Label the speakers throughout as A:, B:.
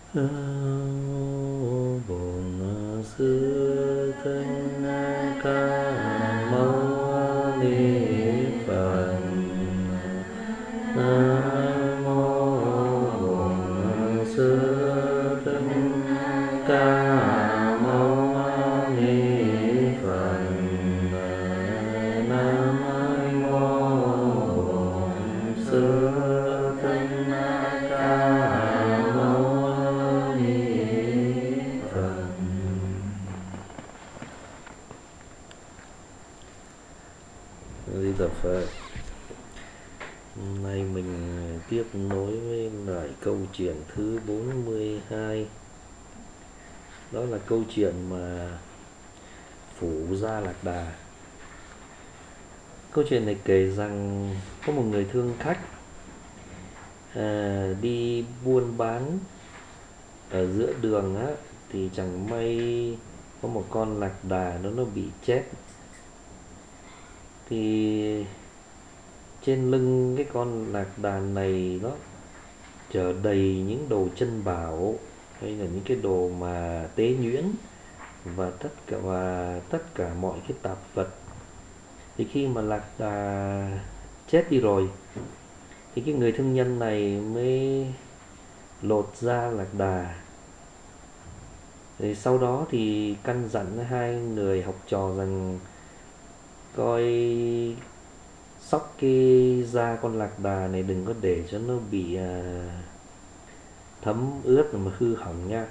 A: Bổn Sư Thích Ca Mâu Ni Phật. Nam mô Bổn Sư Thích Ca Mâu Ni Phật. Nam mô Bổn Sư Thích Ca Mâu Ni Phật. Di Đà Phật. Hôm nay mình tiếp nối với lại câu chuyện thứ 42. Đó là câu chuyện mà Phủ Gia Lạc Đà. Câu chuyện này kể rằng có một người thương khách đi buôn bán ở giữa đường á, thì chẳng may có một con lạc đà nó bị chết. Thì trên lưng cái con lạc đà này nó chở đầy những đồ chân bảo, hay là những cái đồ mà tế nhuyễn và tất cả mọi cái tạp vật. Thì khi mà lạc đà chết đi rồi thì cái người thương nhân này mới lột da lạc đà. Thì sau đó thì căn dặn hai người học trò rằng coi xóc cái da con lạc đà này đừng có để cho nó bị thấm ướt mà hư hỏng nha.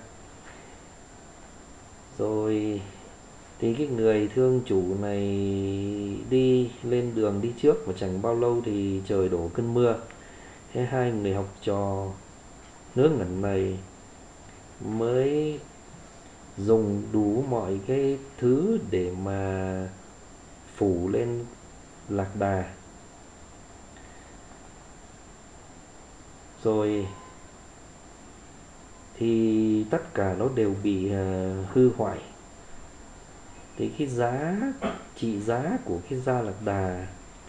A: Rồi thì cái người thương chủ này đi lên đường đi trước, và chẳng bao lâu thì trời đổ cơn mưa. Thế hai người học trò ngớ ngẩn này mới dùng đủ mọi cái thứ để mà phủ lên lạc đà. Rồi thì tất cả nó đều bị hư hoại. Thì cái trị giá của cái da lạc đà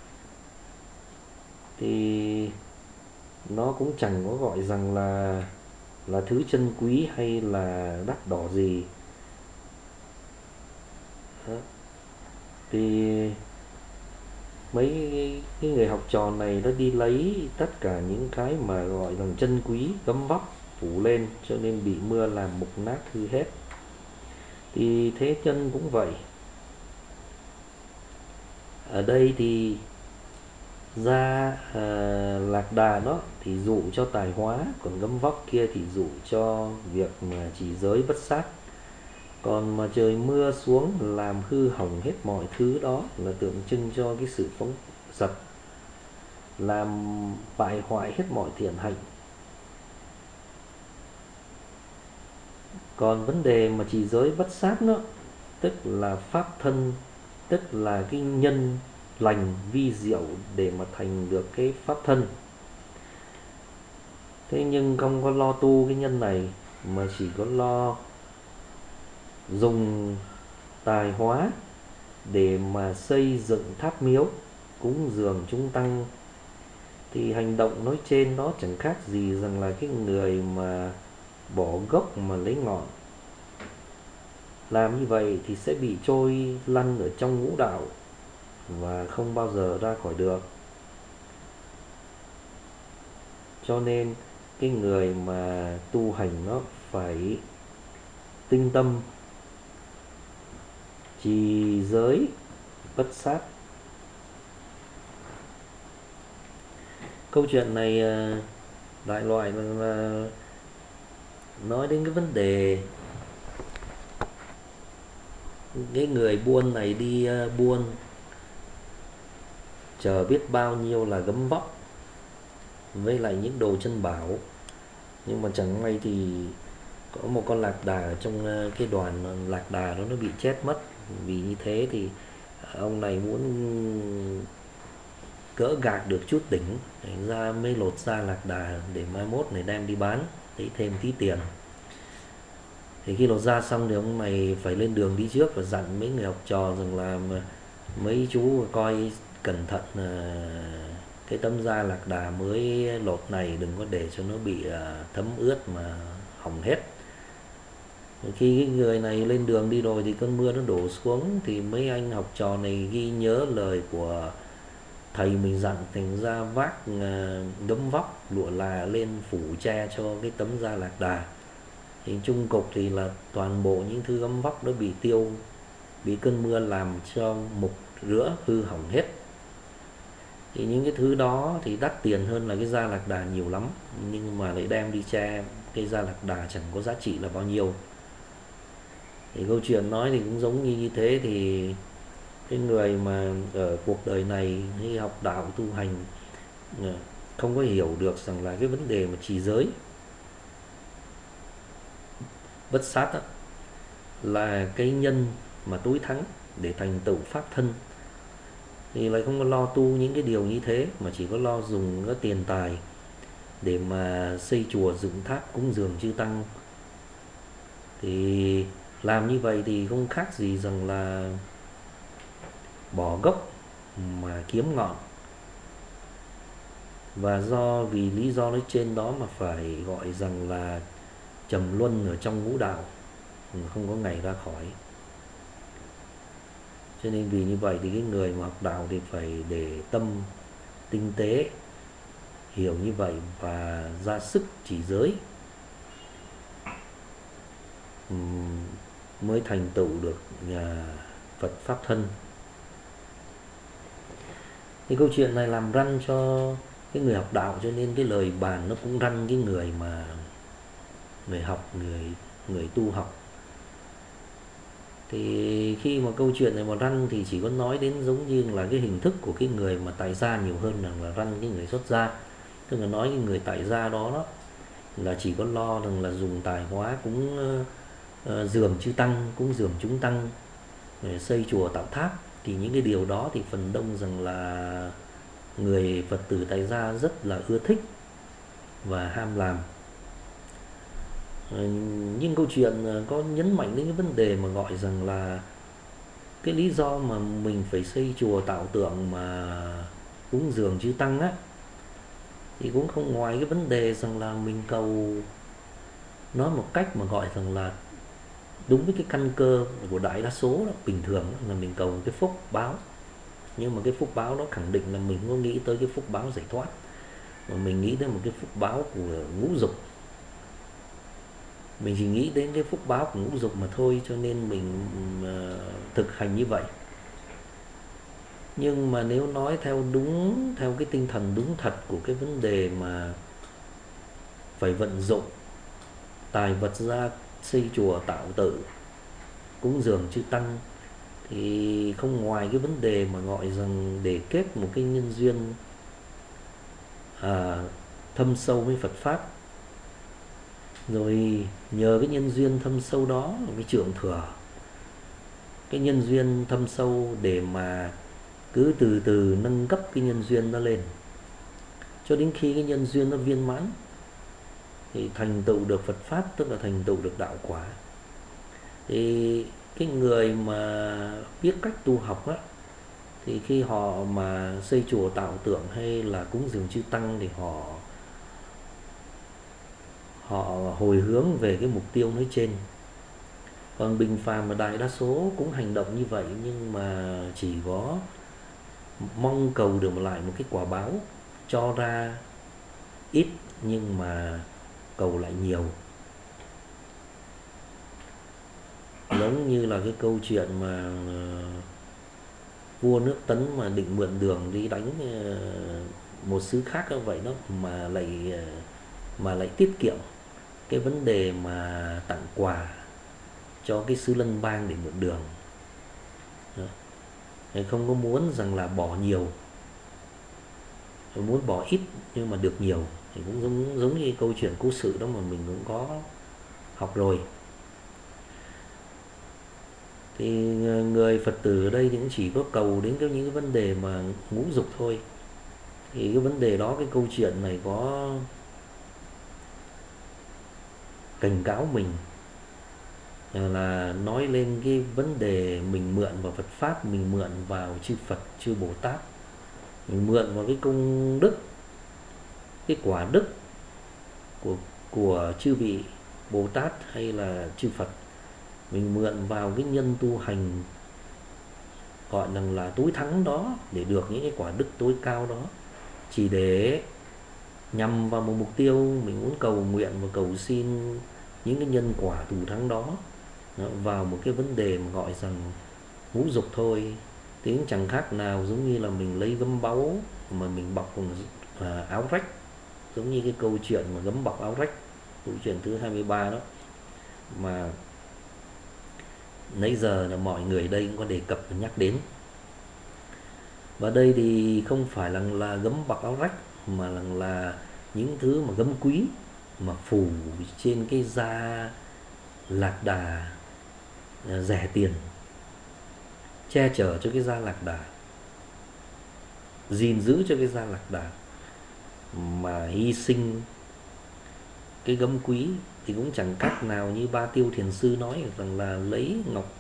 A: thì nó cũng chẳng có gọi rằng là thứ chân quý hay là đắt đỏ gì. Đó. Thì mấy cái người học trò này nó đi lấy tất cả những cái mà gọi là chân quý gấm vóc phủ lên, cho nên bị mưa làm mục nát hư hết. Thì thế chân cũng vậy. Ở đây thì da lạc đà đó thì dụ cho tài hóa, còn gấm vóc kia thì dụ cho việc mà chỉ giới bất sát. Còn mà trời mưa xuống làm hư hỏng hết mọi thứ đó là tượng trưng cho cái sự phóng dật, làm bại hoại hết mọi thiện hạnh. Còn vấn đề mà chỉ giới bất sát đó, tức là pháp thân, tức là cái nhân lành vi diệu để mà thành được cái pháp thân. Thế nhưng không có lo tu cái nhân này, mà chỉ có lo dùng tài hóa để mà xây dựng tháp miếu, cúng dường chúng tăng. Thì hành động nói trên đó chẳng khác gì rằng là cái người mà bỏ gốc mà lấy ngọn. Làm như vậy thì sẽ bị trôi lăn ở trong ngũ đạo và không bao giờ ra khỏi được. Cho nên cái người mà tu hành nó phải tinh tâm, trì giới bất sát. Câu chuyện này đại loại là nói đến cái vấn đề cái người buôn này đi buôn chờ biết bao nhiêu là gấm vóc với lại những đồ chân bảo, nhưng mà chẳng may thì có một con lạc đà ở trong cái đoàn lạc đà đó nó bị chết mất. Vì như thế thì ông này muốn cỡ gạc được chút đỉnh, thành ra mới lột da lạc đà để mai mốt này đem đi bán lấy thêm tí tiền. Thì khi lột da xong thì ông này phải lên đường đi trước và dặn mấy người học trò rằng là mấy chú coi cẩn thận cái tấm da lạc đà mới lột này đừng có để cho nó bị thấm ướt mà hỏng hết. Khi cái người này lên đường đi rồi thì cơn mưa nó đổ xuống, thì mấy anh học trò này ghi nhớ lời của thầy mình dặn, thành ra vác gấm vóc lụa là lên phủ che cho cái tấm da lạc đà. Thì chung cục thì là toàn bộ những thứ gấm vóc nó bị bị cơn mưa làm cho mục rữa hư hỏng hết. Thì những cái thứ đó thì đắt tiền hơn là cái da lạc đà nhiều lắm, nhưng mà lại đem đi che cái da lạc đà chẳng có giá trị là bao nhiêu. Thì câu chuyện nói thì cũng giống như thế. Thì cái người mà ở cuộc đời này hay học đạo tu hành không có hiểu được rằng là cái vấn đề mà trì giới bất sát á, là cái nhân mà tối thắng để thành tựu pháp thân, thì lại không có lo tu những cái điều như thế, mà chỉ có lo dùng cái tiền tài để mà xây chùa dựng tháp cúng dường chư tăng. Thì làm như vậy thì không khác gì rằng là bỏ gốc mà kiếm ngọn. Và vì lý do nói trên đó mà phải gọi rằng là trầm luân ở trong ngũ đạo, không có ngày ra khỏi. Cho nên vì như vậy thì cái người mà học đạo thì phải để tâm tinh tế, hiểu như vậy và ra sức chỉ giới, mới thành tựu được Phật Pháp thân. Thì câu chuyện này làm răn cho cái người học đạo, cho nên cái lời bàn nó cũng răn cái người mà người tu học. Thì khi mà câu chuyện này mà răn thì chỉ có nói đến giống như là cái hình thức của cái người mà tại gia nhiều hơn là răn cái người xuất gia. Tức là nói cái người tại gia đó là chỉ có lo rằng là dùng tài hóa cúng dường chư tăng, cúng dường chúng tăng, xây chùa tạo tháp. Thì những cái điều đó thì phần đông rằng là người Phật tử tại gia rất là ưa thích và ham làm. Nhưng câu chuyện có nhấn mạnh đến cái vấn đề mà gọi rằng là cái lý do mà mình phải xây chùa tạo tượng mà cúng dường chư tăng á, thì cũng không ngoài cái vấn đề rằng là mình cầu, nói một cách mà gọi rằng là đúng với cái căn cơ của đại đa số đó, bình thường là mình cầu cái phúc báo. Nhưng mà cái phúc báo đó khẳng định là mình không có nghĩ tới cái phúc báo giải thoát, mà mình nghĩ tới một cái phúc báo của ngũ dục. Mình chỉ nghĩ đến cái phúc báo của ngũ dục mà thôi, cho nên mình thực hành như vậy. Nhưng mà nếu nói theo cái tinh thần đúng thật của cái vấn đề mà phải vận dụng tài vật ra xây chùa tạo tự, cúng dường chư tăng, thì không ngoài cái vấn đề mà gọi rằng để kết một cái nhân duyên thâm sâu với Phật Pháp, rồi nhờ cái nhân duyên thâm sâu đó mới trưởng thừa cái nhân duyên thâm sâu, để mà cứ từ từ nâng cấp cái nhân duyên nó lên, cho đến khi cái nhân duyên nó viên mãn thì thành tựu được Phật Pháp, tức là thành tựu được đạo quả. Thì cái người mà biết cách tu học á, thì khi họ mà xây chùa tạo tượng hay là cúng dường chư tăng thì họ hồi hướng về cái mục tiêu nói trên. Còn bình phàm và đại đa số cũng hành động như vậy, nhưng mà chỉ có mong cầu được lại một cái quả báo, cho ra ít nhưng mà cầu lại nhiều. Giống như là cái câu chuyện mà vua nước Tấn mà định mượn đường đi đánh một xứ khác như vậy đó, mà lại tiết kiệm cái vấn đề mà tặng quà cho cái xứ lân bang để mượn đường. Thầy không có muốn rằng là bỏ nhiều, muốn bỏ ít nhưng mà được nhiều. Thì cũng giống như câu chuyện cố sự đó mà mình cũng có học rồi. Thì người Phật tử ở đây thì cũng chỉ có cầu đến những cái vấn đề mà ngũ dục thôi. Thì cái vấn đề đó, cái câu chuyện này có cảnh cáo mình là nói lên cái vấn đề mình mượn vào Phật Pháp, mình mượn vào chư Phật, chư Bồ Tát, mình mượn vào cái công đức, cái quả đức của chư vị Bồ Tát hay là chư Phật, mình mượn vào cái nhân tu hành gọi là tối thắng đó để được những cái quả đức tối cao đó, chỉ để nhằm vào một mục tiêu mình muốn cầu nguyện và cầu xin những cái nhân quả thù thắng đó vào một cái vấn đề mà gọi rằng ngũ dục thôi. Thì cũng chẳng khác nào giống như là mình lấy gấm báu mà mình bọc bằng áo rách, giống như cái câu chuyện mà gấm bọc áo rách, câu chuyện thứ 23 đó mà nãy giờ là mọi người đây cũng có đề cập và nhắc đến. Và đây thì không phải là gấm bọc áo rách, mà là những thứ mà gấm quý mà phủ trên cái da lạc đà rẻ tiền, che chở cho cái da lạc đà, gìn giữ cho cái da lạc đà, mà hy sinh cái gấm quý thì cũng chẳng cách nào như Ba Tiêu Thiền Sư nói rằng là lấy ngọc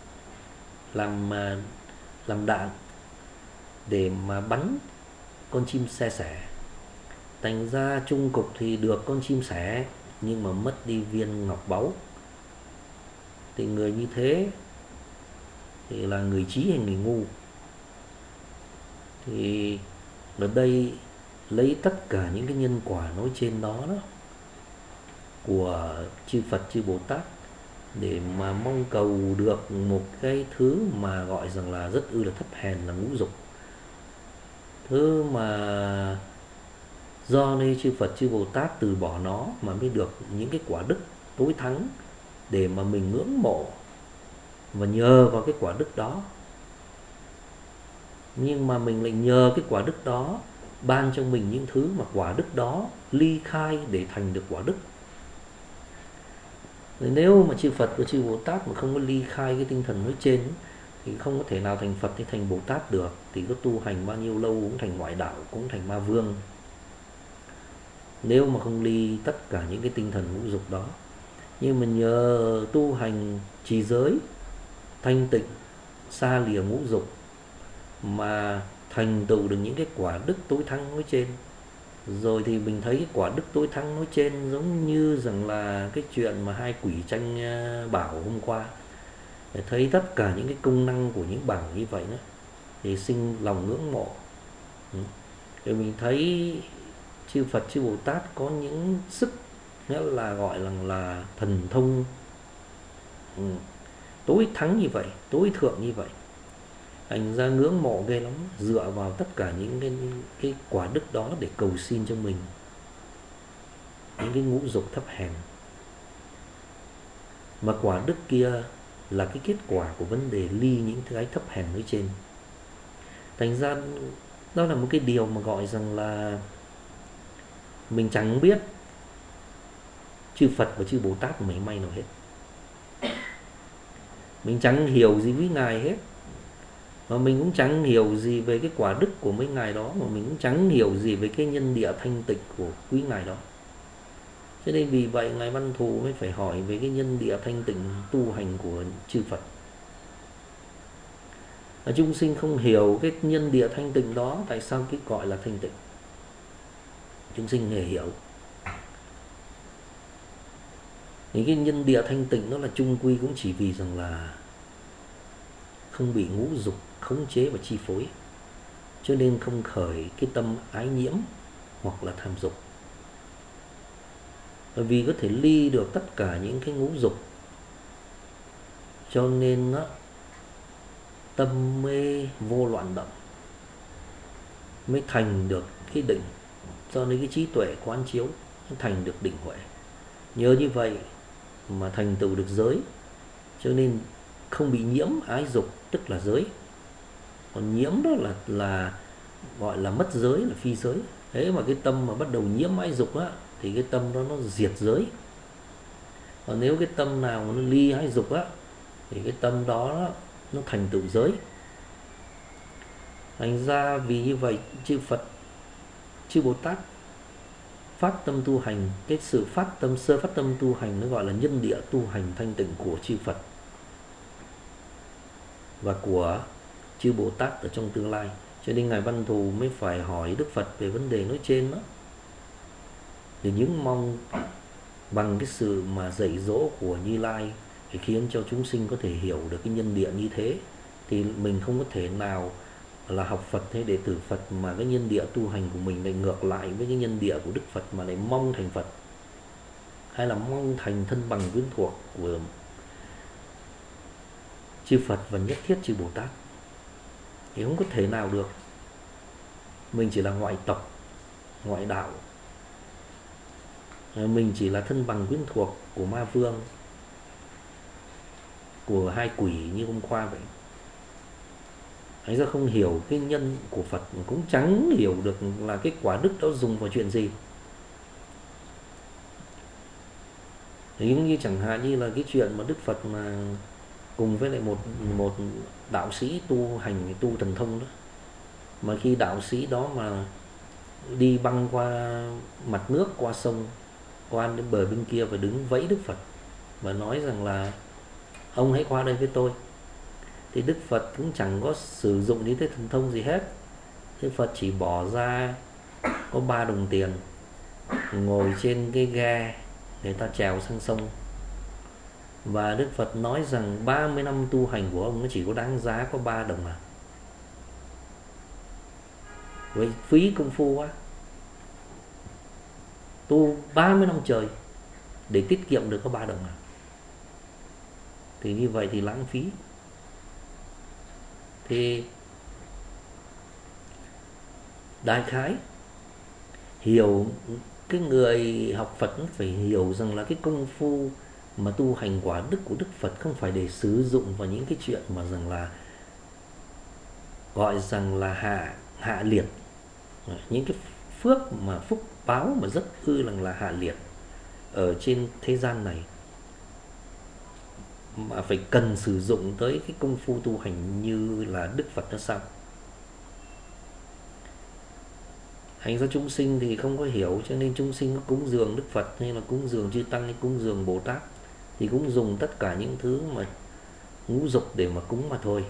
A: làm đạn để mà bắn con chim xe sẻ. Thành ra chung cục thì được con chim sẻ nhưng mà mất đi viên ngọc báu. Thì người như thế thì là người trí hay người ngu? Thì ở đây lấy tất cả những cái nhân quả nói trên đó của chư Phật chư Bồ Tát để mà mong cầu được một cái thứ mà gọi rằng là rất là thấp hèn là ngũ dục. Thứ mà do nên chư Phật chư Bồ Tát từ bỏ nó mà mới được những cái quả đức tối thắng để mà mình ngưỡng mộ và nhờ vào cái quả đức đó. Nhưng mà mình lại nhờ cái quả đức đó ban cho mình những thứ mà quả đức đó ly khai để thành được quả đức. Nếu mà chư Phật và chư Bồ Tát mà không có ly khai cái tinh thần nói trên thì không có thể nào thành Phật hay thành Bồ Tát được. Thì có tu hành bao nhiêu lâu cũng thành ngoại đạo, cũng thành ma vương, nếu mà không ly tất cả những cái tinh thần ngũ dục đó. Nhưng mà nhờ tu hành trì giới thanh tịnh, xa lìa ngũ dục mà thành tựu được những cái quả đức tối thắng nói trên. Rồi thì mình thấy cái quả đức tối thắng nói trên giống như rằng là cái chuyện mà hai quỷ tranh bảo hôm qua, để thấy tất cả những cái công năng của những bảo như vậy đó thì sinh lòng ngưỡng mộ. Rồi mình thấy chư Phật chư Bồ Tát có những sức nghĩa là gọi là thần thông tối thắng như vậy, tối thượng như vậy, thành ra ngưỡng mộ ghê lắm, dựa vào tất cả những cái quả đức đó để cầu xin cho mình những cái ngũ dục thấp hèn. Mà quả đức kia là cái kết quả của vấn đề ly những cái thấp hèn nói trên. Thành ra đó là một cái điều mà gọi rằng là mình chẳng biết chư Phật và chư Bồ Tát mấy may nào hết. Mình chẳng hiểu gì với Ngài hết, mà mình cũng chẳng hiểu gì về cái quả đức của mấy Ngài đó, mà mình cũng chẳng hiểu gì về cái nhân địa thanh tịnh của quý Ngài đó. Cho nên vì vậy Ngài Văn Thù mới phải hỏi về cái nhân địa thanh tịnh tu hành của chư Phật. Chúng sinh không hiểu cái nhân địa thanh tịnh đó, tại sao cái gọi là thanh tịnh, chúng sinh hề hiểu. Thì cái nhân địa thanh tịnh đó là chung quy cũng chỉ vì rằng là không bị ngũ dục khống chế và chi phối, cho nên không khởi cái tâm ái nhiễm hoặc là tham dục. Bởi vì có thể ly được tất cả những cái ngũ dục, cho nên tâm mê vô loạn động mới thành được cái định, cho nên cái trí tuệ quán chiếu thành được định huệ. Nhờ như vậy mà thành tựu được giới, cho nên không bị nhiễm ái dục, tức là giới. Còn nhiễm đó là gọi là mất giới, là phi giới. Thế mà cái tâm mà bắt đầu nhiễm ái dục á, thì cái tâm đó nó diệt giới. Còn nếu cái tâm nào mà nó ly ái dục á, thì cái tâm đó nó thành tựu giới. Thành ra vì như vậy chư Phật chư Bồ Tát phát tâm tu hành, cái sự phát tâm sơ phát tâm tu hành nó gọi là nhân địa tu hành thanh tịnh của chư Phật và của chư Bồ Tát ở trong tương lai. Cho nên Ngài Văn Thù mới phải hỏi Đức Phật về vấn đề nói trên đó, để những mong bằng cái sự mà dạy dỗ của Như Lai để khiến cho chúng sinh có thể hiểu được cái nhân địa như thế, thì mình không có thể nào là học Phật hay đệ tử Phật mà cái nhân địa tu hành của mình lại ngược lại với cái nhân địa của Đức Phật mà lại mong thành Phật, hay là mong thành thân bằng quyến thuộc của chư Phật và nhất thiết chư Bồ Tát, thì không có thể nào được. Mình chỉ là ngoại tộc, ngoại đạo, mình chỉ là thân bằng quyến thuộc của ma vương, của hai quỷ như hôm qua vậy. Anh ra không hiểu cái nhân của Phật, cũng chẳng hiểu được là cái quả đức đó dùng vào chuyện gì. Thì như chẳng hạn như là cái chuyện mà Đức Phật mà cùng với lại một đạo sĩ tu hành, tu thần thông đó, mà khi đạo sĩ đó mà đi băng qua mặt nước, qua sông, qua đến bờ bên kia và đứng vẫy Đức Phật và nói rằng là ông hãy qua đây với tôi, thì Đức Phật cũng chẳng có sử dụng những cái thần thông gì hết. Đức Phật chỉ bỏ ra có 3 đồng tiền, ngồi trên cái ghe để ta chèo sang sông, và Đức Phật nói rằng 30 năm tu hành của ông nó chỉ có đáng giá có 3 đồng à. Vậy phí công phu quá, tu 30 năm trời để tiết kiệm được có 3 đồng à. Thì như vậy thì lãng phí. Thì đại khái hiểu, cái người học Phật phải hiểu rằng là cái công phu mà tu hành quả đức của Đức Phật không phải để sử dụng vào những cái chuyện mà rằng là gọi rằng là hạ liệt, những cái phước mà phúc báo mà rất là hạ liệt ở trên thế gian này, mà phải cần sử dụng tới cái công phu tu hành như là Đức Phật đó sao. Thành ra chúng sinh thì không có hiểu, cho nên chúng sinh có cúng dường Đức Phật hay là cúng dường chư Tăng hay cúng dường Bồ Tát thì cũng dùng tất cả những thứ mà ngũ dục để mà cúng mà thôi.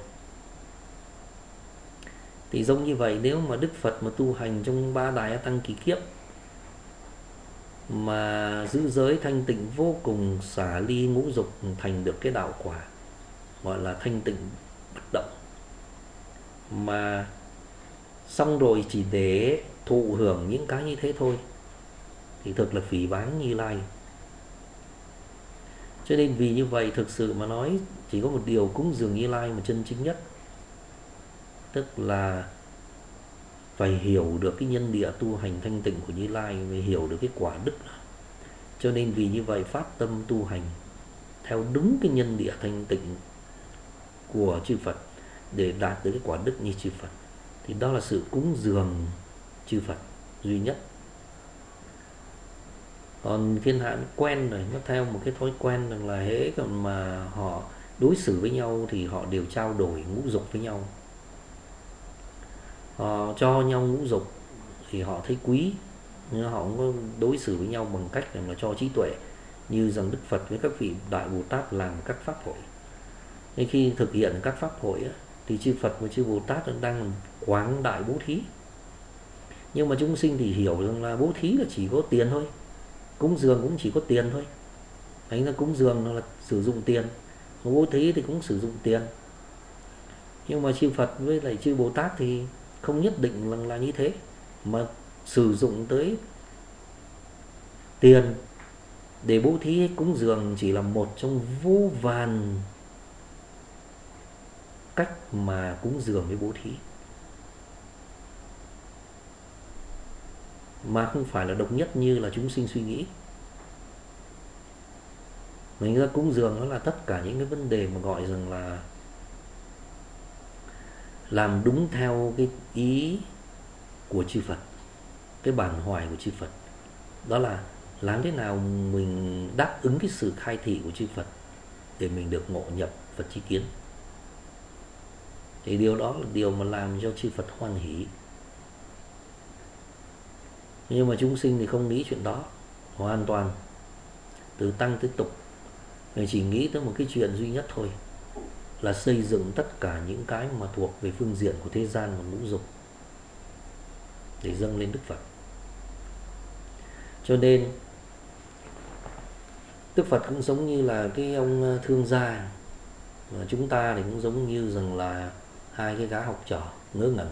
A: Thì giống như vậy, nếu mà Đức Phật mà tu hành trong 3 đại A Tăng kỳ kiếp mà giữ giới thanh tịnh vô cùng, xả ly ngũ dục, thành được cái đạo quả gọi là thanh tịnh bất động, mà xong rồi chỉ để thụ hưởng những cái như thế thôi, thì thực là phỉ báng Như Lai. Cho nên vì như vậy, thực sự mà nói, chỉ có một điều cúng dường Như Lai mà chân chính nhất, tức là phải hiểu được cái nhân địa tu hành thanh tịnh của Như Lai, phải hiểu được cái quả đức đó. Cho nên vì như vậy, phát tâm tu hành theo đúng cái nhân địa thanh tịnh của chư Phật để đạt được cái quả đức như chư Phật, thì đó là sự cúng dường chư Phật duy nhất. Còn thiên hạ quen rồi, nó theo một cái thói quen rằng là hễ còn mà họ đối xử với nhau thì họ đều trao đổi ngũ dục với nhau, họ cho nhau ngũ dục thì họ thấy quý, nhưng họ không có đối xử với nhau bằng cách là cho trí tuệ như rằng Đức Phật với các vị Đại Bồ Tát làm các pháp hội. Nên khi thực hiện các pháp hội á, thì chư Phật và chư Bồ Tát đang quảng đại bố thí. Nhưng mà chúng sinh thì hiểu rằng là bố thí là chỉ có tiền thôi, cúng dường cũng chỉ có tiền thôi. Thành ra cúng dường là sử dụng tiền, bố thí thì cũng sử dụng tiền. Nhưng mà chư Phật với lại chư Bồ Tát thì không nhất định là như thế, mà sử dụng tới tiền để bố thí cúng dường chỉ là một trong vô vàn cách mà cúng dường với bố thí, mà không phải là độc nhất như là chúng sinh suy nghĩ. Mình ra cúng dường đó là tất cả những cái vấn đề mà gọi rằng là làm đúng theo cái ý của chư Phật, cái bản hoài của chư Phật. Đó là làm thế nào mình đáp ứng cái sự khai thị của chư Phật để mình được ngộ nhập Phật chi kiến. Thì điều đó là điều mà làm cho chư Phật hoan hỷ. Nhưng mà chúng sinh thì không nghĩ chuyện đó, hoàn toàn từ tăng tới tục, mình chỉ nghĩ tới một cái chuyện duy nhất thôi, là xây dựng tất cả những cái mà thuộc về phương diện của thế gian và ngũ dục để dâng lên Đức Phật. Cho nên Đức Phật cũng giống như là cái ông thương gia, và chúng ta thì cũng giống như rằng là hai cái gã học trò ngớ ngẩn.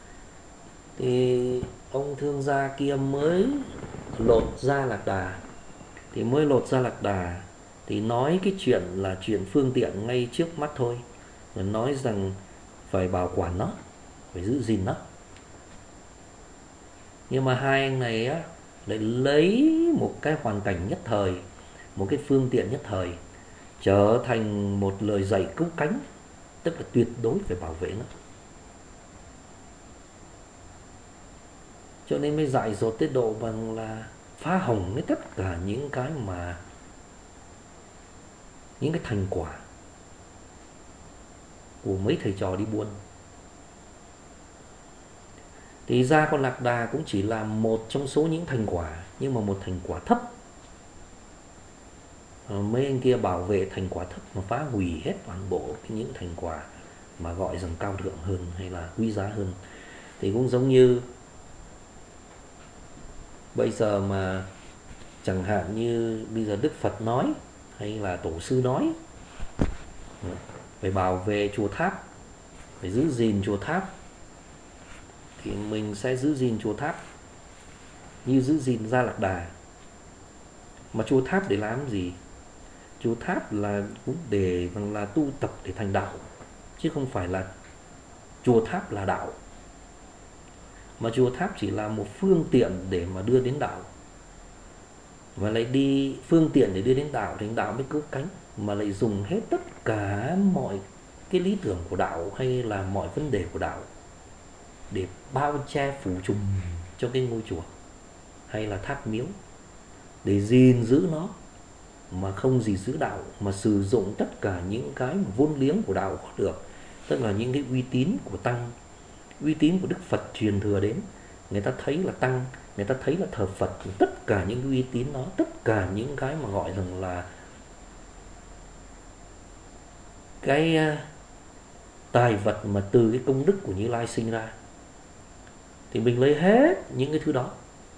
A: Thì ông thương gia kia mới lột da lạc đà, thì nói cái chuyện là chuyện phương tiện ngay trước mắt thôi, và nói rằng phải bảo quản nó, phải giữ gìn nó. Nhưng mà hai anh này á lại lấy một cái hoàn cảnh nhất thời, một cái phương tiện nhất thời, trở thành một lời dạy cứu cánh, tức là tuyệt đối phải bảo vệ nó. Cho nên mới dại dột tới độ bằng là phá hỏng với tất cả những cái thành quả của mấy thầy trò đi buôn. Thì ra con lạc đà cũng chỉ là một trong số những thành quả, nhưng mà một thành quả thấp. Mấy anh kia bảo vệ thành quả thấp mà phá hủy hết toàn bộ những thành quả mà gọi rằng cao thượng hơn hay là quý giá hơn. Thì cũng giống như bây giờ mà chẳng hạn như bây giờ Đức Phật nói hay là Tổ sư nói phải bảo vệ chùa tháp, phải giữ gìn chùa tháp, thì mình sẽ giữ gìn chùa tháp như giữ gìn Gia Lạc Đà. Mà chùa tháp để làm gì? Chùa tháp là cũng để là tu tập để thành đạo, chứ không phải là chùa tháp là đạo. Mà chùa tháp chỉ là một phương tiện để mà đưa đến đạo, và lại đi phương tiện để đưa đến đạo thì đạo mới cứu cánh, mà lại dùng hết tất cả mọi cái lý tưởng của đạo hay là mọi vấn đề của đạo để bao che phủ trùm cho cái ngôi chùa hay là tháp miếu, để gìn giữ nó mà không gì giữ đạo, mà sử dụng tất cả những cái vốn liếng của đạo có được, tức là những cái uy tín của tăng, uy tín của Đức Phật truyền thừa đến. Người ta thấy là tăng, người ta thấy là thờ Phật, tất cả những uy tín đó, tất cả những cái mà gọi rằng là cái tài vật mà từ cái công đức của Như Lai sinh ra, thì mình lấy hết những cái thứ đó.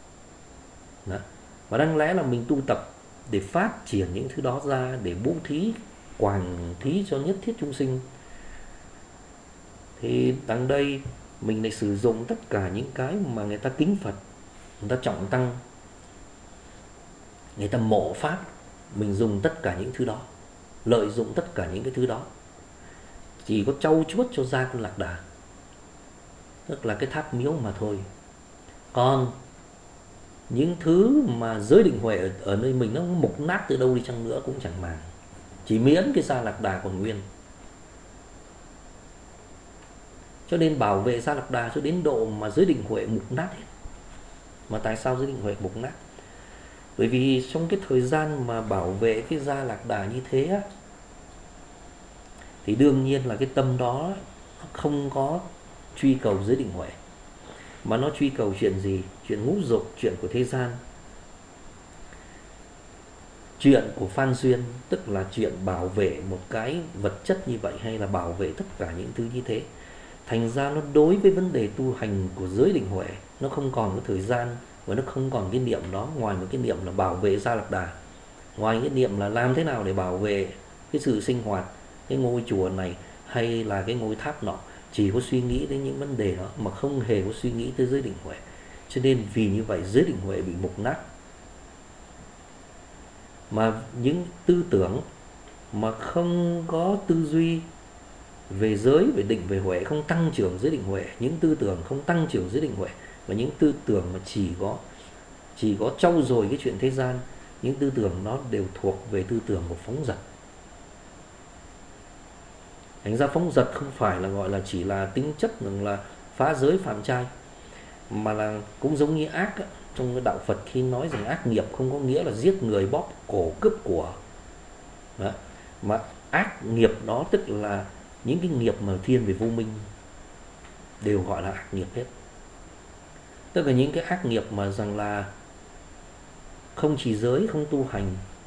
A: Và đáng lẽ là mình tu tập để phát triển những thứ đó ra, để bố thí, quảng thí cho nhất thiết chúng sinh. Thì đằng đây mình lại sử dụng tất cả những cái mà người ta kính Phật, người ta trọng tăng, người ta mộ Pháp, mình dùng tất cả những thứ đó, lợi dụng tất cả những cái thứ đó, chỉ có trau chuốt cho ra con lạc đà, tức là cái tháp miếu mà thôi. Còn những thứ mà giới định huệ ở nơi mình nó mục nát từ đâu đi chăng nữa cũng chẳng màng, chỉ miễn cái Gia Lạc Đà còn nguyên. Cho nên bảo vệ Gia Lạc Đà cho đến độ mà giới định huệ mục nát hết. Mà tại sao giới định huệ mục nát? Bởi vì trong cái thời gian mà bảo vệ cái Gia Lạc Đà như thế á, thì đương nhiên là cái tâm đó nó không có truy cầu giới định huệ, mà nó truy cầu chuyện gì? Chuyện ngũ dục, chuyện của thế gian, chuyện của phan duyên, tức là chuyện bảo vệ một cái vật chất như vậy, hay là bảo vệ tất cả những thứ như thế. Thành ra nó đối với vấn đề tu hành của giới định huệ, nó không còn cái thời gian, và nó không còn cái niệm đó, ngoài một cái niệm là bảo vệ Gia Lạc Đà, ngoài cái niệm là làm thế nào để bảo vệ cái sự sinh hoạt, cái ngôi chùa này hay là cái ngôi tháp nọ. Chỉ có suy nghĩ đến những vấn đề đó mà không hề có suy nghĩ tới giới định huệ. Cho nên vì như vậy giới định huệ bị mục nát. Mà những tư tưởng mà không có tư duy về giới, về định, về huệ, không tăng trưởng giới định huệ, những tư tưởng không tăng trưởng giới định huệ, và những tư tưởng mà chỉ có trau dồi cái chuyện thế gian, những tư tưởng nó đều thuộc về tư tưởng của phóng dật. Thành ra phóng dật không phải là gọi là chỉ là tính chất là phá giới phạm trai, mà là cũng giống như ác á. Trong cái đạo Phật khi nói rằng ác nghiệp không có nghĩa là giết người, bóp cổ, cướp của đó. Mà ác nghiệp đó tức là những cái nghiệp mà thiên về vô minh đều gọi là ác nghiệp hết. Tức là những cái ác nghiệp mà rằng là không trì giới, không tu hành,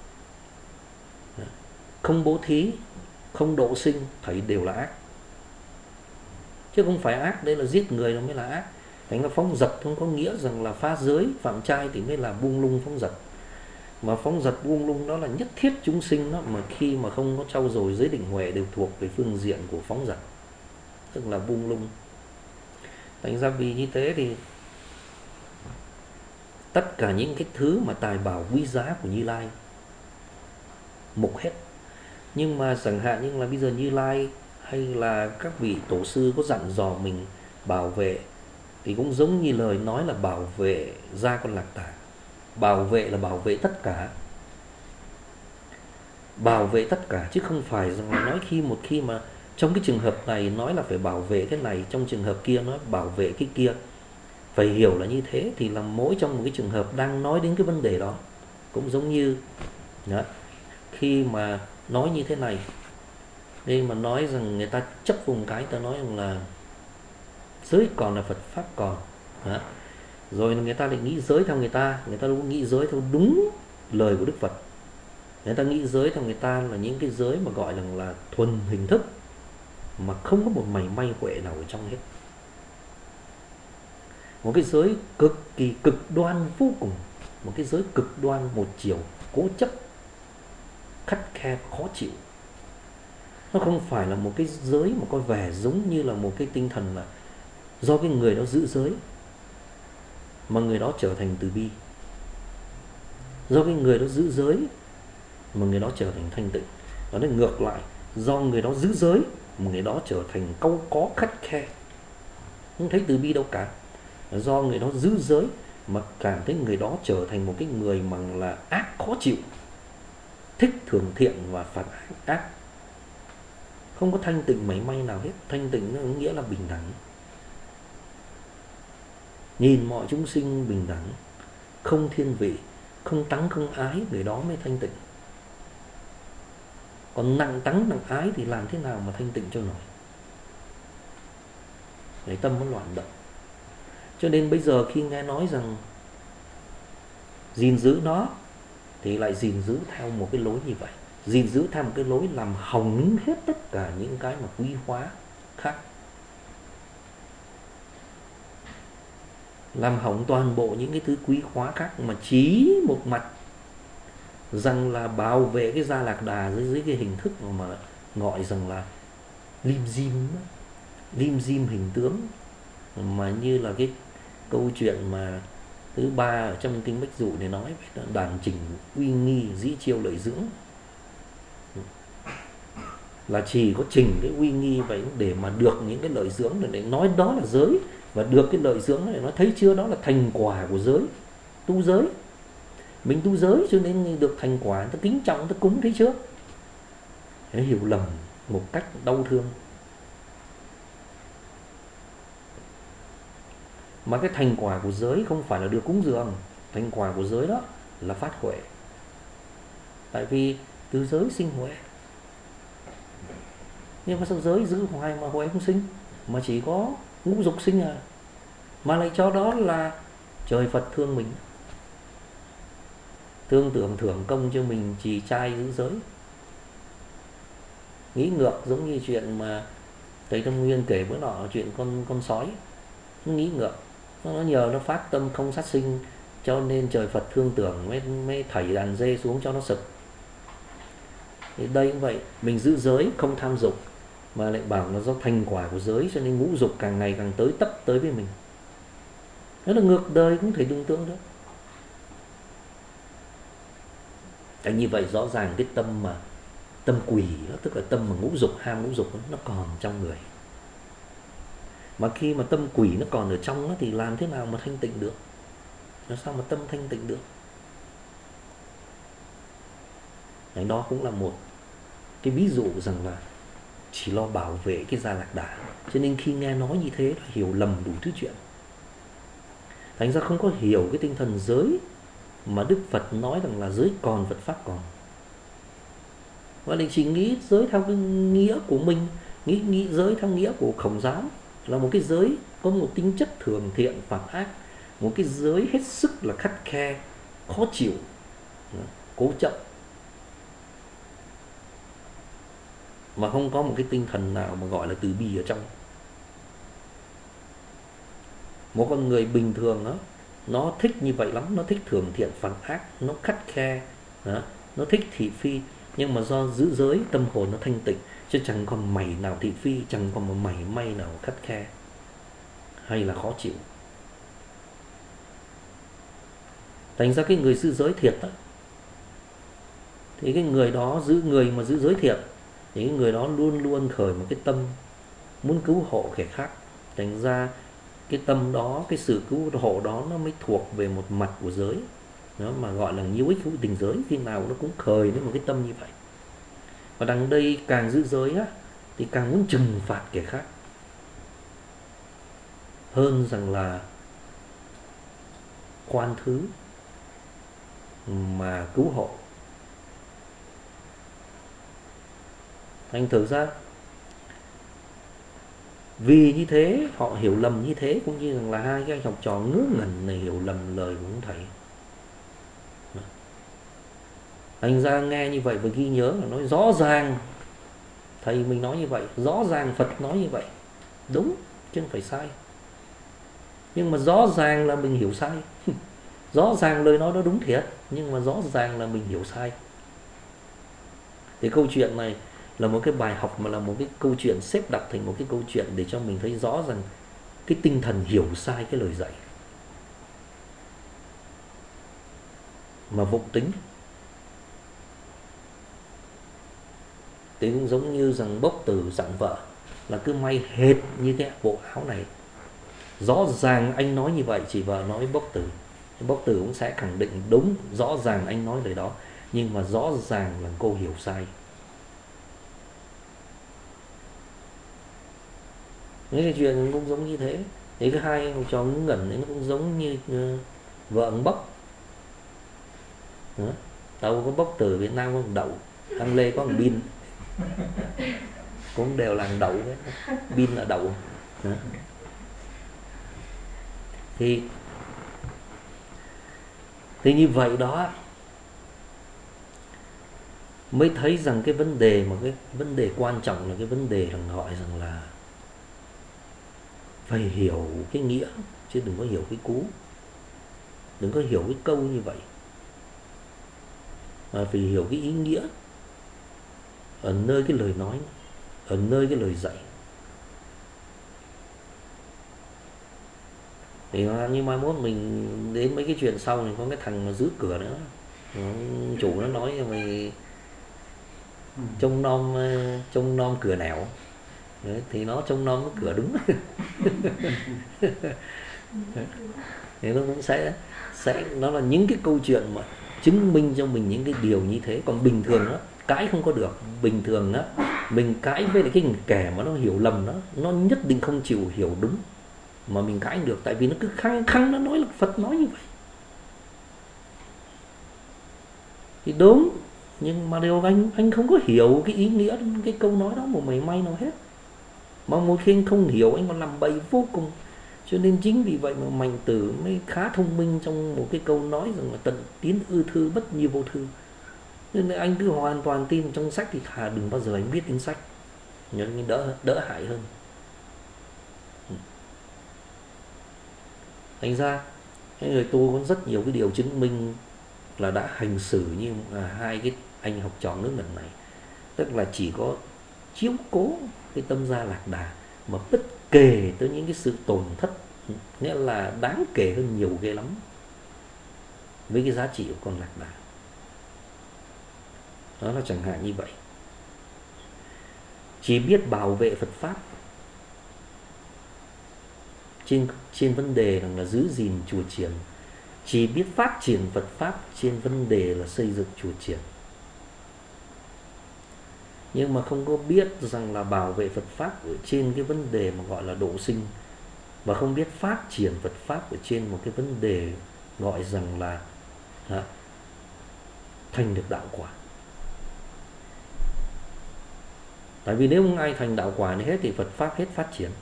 A: không bố thí, không độ sinh, thấy đều là ác. Chứ không phải ác đây là giết người nó mới là ác. Thành ra phóng dật không có nghĩa rằng là phá giới phạm trai thì mới là buông lung phóng dật. Mà phóng dật buông lung đó là nhất thiết chúng sinh đó, mà khi mà không có trau dồi giới định huệ đều thuộc về phương diện của phóng dật, tức là buông lung. Thành ra vì như thế thì tất cả những cái thứ mà tài bảo quý giá của Như Lai mục hết. Nhưng mà chẳng hạn như là bây giờ Như Lai hay là các vị tổ sư có dặn dò mình bảo vệ, thì cũng giống như lời nói là bảo vệ gia con Lạc Đà. Bảo vệ là bảo vệ tất cả, bảo vệ tất cả, chứ không phải rằng là nói một khi mà trong cái trường hợp này nói là phải bảo vệ cái này, trong trường hợp kia nói bảo vệ cái kia. Phải hiểu là như thế, thì là mỗi trong một cái trường hợp đang nói đến cái vấn đề đó. Cũng giống như đó, khi mà nói như thế này, nên mà nói rằng người ta chấp vùng cái, ta nói rằng là giới còn là Phật Pháp còn đó. Rồi người ta lại nghĩ giới theo người ta đâu nghĩ giới theo đúng lời của Đức Phật. Người ta nghĩ giới theo người ta là những cái giới mà gọi là thuần hình thức, mà không có một mảy may huệ nào ở trong hết. Một cái giới cực kỳ cực đoan vô cùng, một cái giới cực đoan một chiều, cố chấp, khắt khe, khó chịu. Nó không phải là một cái giới mà có vẻ giống như là một cái tinh thần là do cái người đó giữ giới mà người đó trở thành từ bi, do cái người đó giữ giới mà người đó trở thành thanh tịnh. Và nó ngược lại, do người đó giữ giới mà người đó trở thành cau có khắt khe, không thấy từ bi đâu cả. Do người đó giữ giới mà cảm thấy người đó trở thành một cái người mà là ác khó chịu, thích thường thiện và phạt ác, không có thanh tịnh mấy may nào hết. Thanh tịnh nó nghĩa là bình đẳng, nhìn mọi chúng sinh bình đẳng, không thiên vị, không tắng không ái, người đó mới thanh tịnh. Còn nặng tắng nặng ái thì làm thế nào mà thanh tịnh cho nổi? Để tâm nó loạn động. Cho nên bây giờ khi nghe nói rằng gìn giữ nó, thì lại gìn giữ theo một cái lối như vậy, gìn giữ theo một cái lối làm hỏng hết tất cả những cái mà quý hóa khác, làm hỏng toàn bộ những cái thứ quý hóa khác, mà chí một mặt rằng là bảo vệ cái gia Lạc Đà dưới cái hình thức mà gọi rằng là lim dim hình tướng, mà như là cái câu chuyện mà thứ ba ở trong kinh Bách Dụ này nói đàn chỉnh uy nghi dĩ chiêu lợi dưỡng, là chỉ có chỉnh cái uy nghi vậy để mà được những cái lợi dưỡng, để nói đó là giới, và được cái lợi dưỡng này, nó thấy chưa, đó là thành quả của giới, tu giới. Mình tu giới cho nên được thành quả, người ta kính trọng, người ta cúng, thấy chưa? Nó hiểu lầm một cách đau thương. Mà cái thành quả của giới không phải là được cúng dường, thành quả của giới đó là phát huệ. Tại vì từ giới sinh huệ. Nhưng mà sao giới giữ hoài mà huệ không sinh, mà chỉ có ngũ dục sinh à? Mà lại cho đó là trời Phật thương mình, thương tưởng thưởng công cho mình trì trai giữ giới. Nghĩ ngược giống như chuyện mà thầy Tâm Nguyên kể bữa nọ, chuyện con sói. Nó nghĩ ngược, nó nhờ nó phát tâm không sát sinh, cho nên trời Phật thương tưởng mới thảy đàn dê xuống cho nó sực. Thì đây cũng vậy, mình giữ giới không tham dục, mà lại bảo là do thành quả của giới cho nên ngũ dục càng ngày càng tấp tới với mình. Đó là ngược đời, cũng thể tưởng tượng được. Như vậy rõ ràng cái tâm mà tâm quỷ đó, tức là tâm mà ngũ dục, ham ngũ dục đó, nó còn trong người. Mà khi mà tâm quỷ nó còn ở trong đó, thì làm thế nào mà thanh tịnh được? Làm sao mà tâm thanh tịnh được? Đấy, đó cũng là một cái ví dụ rằng là chỉ lo bảo vệ cái gia Lạc Đà, cho nên khi nghe nói như thế là hiểu lầm đủ thứ chuyện. Thành ra không có hiểu cái tinh thần giới mà Đức Phật nói rằng là giới còn, Phật Pháp còn. Và lại chỉ nghĩ giới theo cái nghĩa của mình, nghĩ giới theo nghĩa của Khổng giáo là một cái giới có một tính chất thường thiện phạt ác, một cái giới hết sức là khắt khe, khó chịu, cố chấp, mà không có một cái tinh thần nào mà gọi là từ bi ở trong. Một con người bình thường đó, nó thích như vậy lắm, nó thích thường thiện phạt ác, nó khắt khe đó, nó thích thị phi. Nhưng mà do giữ giới, tâm hồn nó thanh tịnh, chứ chẳng còn mảy nào thị phi, chẳng còn một mảy may nào khắt khe hay là khó chịu. Thành ra cái người giữ giới thiệt đó, thì cái người đó người mà giữ giới thiệt thì cái người đó luôn luôn khởi một cái tâm muốn cứu hộ kẻ khác. Thành ra cái tâm đó, cái sự cứu hộ đó nó mới thuộc về một mặt của giới, nó mà gọi là nhiễu ích hữu tình giới, khi nào nó cũng khởi lên một cái tâm như vậy. Và đằng đây càng giữ giới á thì càng muốn trừng phạt kẻ khác hơn rằng là khoan thứ mà cứu hộ. Thành thử ra vì như thế họ hiểu lầm như thế, cũng như rằng là hai cái anh học trò ngớ ngẩn này hiểu lầm lời của ông thầy. Thành ra nghe như vậy và ghi nhớ là nói rõ ràng thầy mình nói như vậy, rõ ràng Phật nói như vậy, đúng chứ không phải sai. Nhưng mà rõ ràng là mình hiểu sai. Rõ ràng lời nói đó đúng thiệt, nhưng mà rõ ràng là mình hiểu sai. Thì câu chuyện này là một cái bài học, mà là một cái câu chuyện xếp đặt thành một cái câu chuyện để cho mình thấy rõ rằng cái tinh thần hiểu sai cái lời dạy mà vụng tính. Thì cũng giống như rằng bốc tử dặn vợ là cứ may hệt như cái bộ áo này. Rõ ràng anh nói như vậy, chị vợ nói bốc tử cũng sẽ khẳng định đúng, rõ ràng anh nói lời đó, nhưng mà rõ ràng là cô hiểu sai. Những cái chuyện cũng giống như thế. Thì cái hai ông trò ngớ ngẩn ấy, nó cũng giống như vợ ông Bốc đó. Đâu có Bốc tử Việt Nam có một đậu, Đăng Lê có một Bin, cũng đều là đậu đấy. Bin là đậu đó. Thì như vậy đó mới thấy rằng cái vấn đề, mà cái vấn đề quan trọng là cái vấn đề rằng gọi rằng là phải hiểu cái nghĩa, chứ đừng có hiểu cái cú, đừng có hiểu cái câu như vậy, mà phải hiểu cái ý nghĩa ở nơi cái lời nói, ở nơi cái lời dạy. Thì như mai mốt mình đến mấy cái chuyện sau này, có cái thằng mà giữ cửa nữa, chủ nó nói cho mày trông nom cửa nẻo. Đấy, thì nó trông nom cái cửa đúng. Thì nó cũng sẽ nó là những cái câu chuyện mà chứng minh cho mình những cái điều như thế. Còn bình thường đó cãi không có được. Bình thường đó mình cãi với lại cái kẻ mà nó hiểu lầm đó, nó nhất định không chịu hiểu đúng mà mình cãi được, tại vì nó cứ khăng khăng nó nói là Phật nói như vậy. Thì đúng, nhưng mà điều anh không có hiểu cái ý nghĩa cái câu nói đó một mảy may nào hết. Mà một khi anh không hiểu, anh còn làm bậy vô cùng. Cho nên chính vì vậy mà Mạnh Tử mới khá thông minh trong một cái câu nói rằng là tận tiến ư thư bất như vô thư. Nên anh cứ hoàn toàn tin trong sách thì thà đừng bao giờ anh viết in sách, nhưng đỡ hại hơn. Thành ra cái người tu có rất nhiều cái điều chứng minh là đã hành xử như hai cái anh học trò nước lần này. Tức là chỉ có chiếu cố cái tâm gia lạc đà, mà bất kể tới những cái sự tổn thất, nghĩa là đáng kể hơn nhiều ghê lắm, với cái giá trị của con lạc đà. Đó là chẳng hạn như vậy. Chỉ biết bảo vệ Phật Pháp trên vấn đề là giữ gìn chùa chiền, chỉ biết phát triển Phật Pháp trên vấn đề là xây dựng chùa chiền, nhưng mà không có biết rằng là bảo vệ Phật Pháp ở trên cái vấn đề mà gọi là độ sinh, và không biết phát triển Phật Pháp ở trên một cái vấn đề gọi rằng là thành được đạo quả. Tại vì nếu không ai thành đạo quả này hết thì Phật Pháp hết phát triển.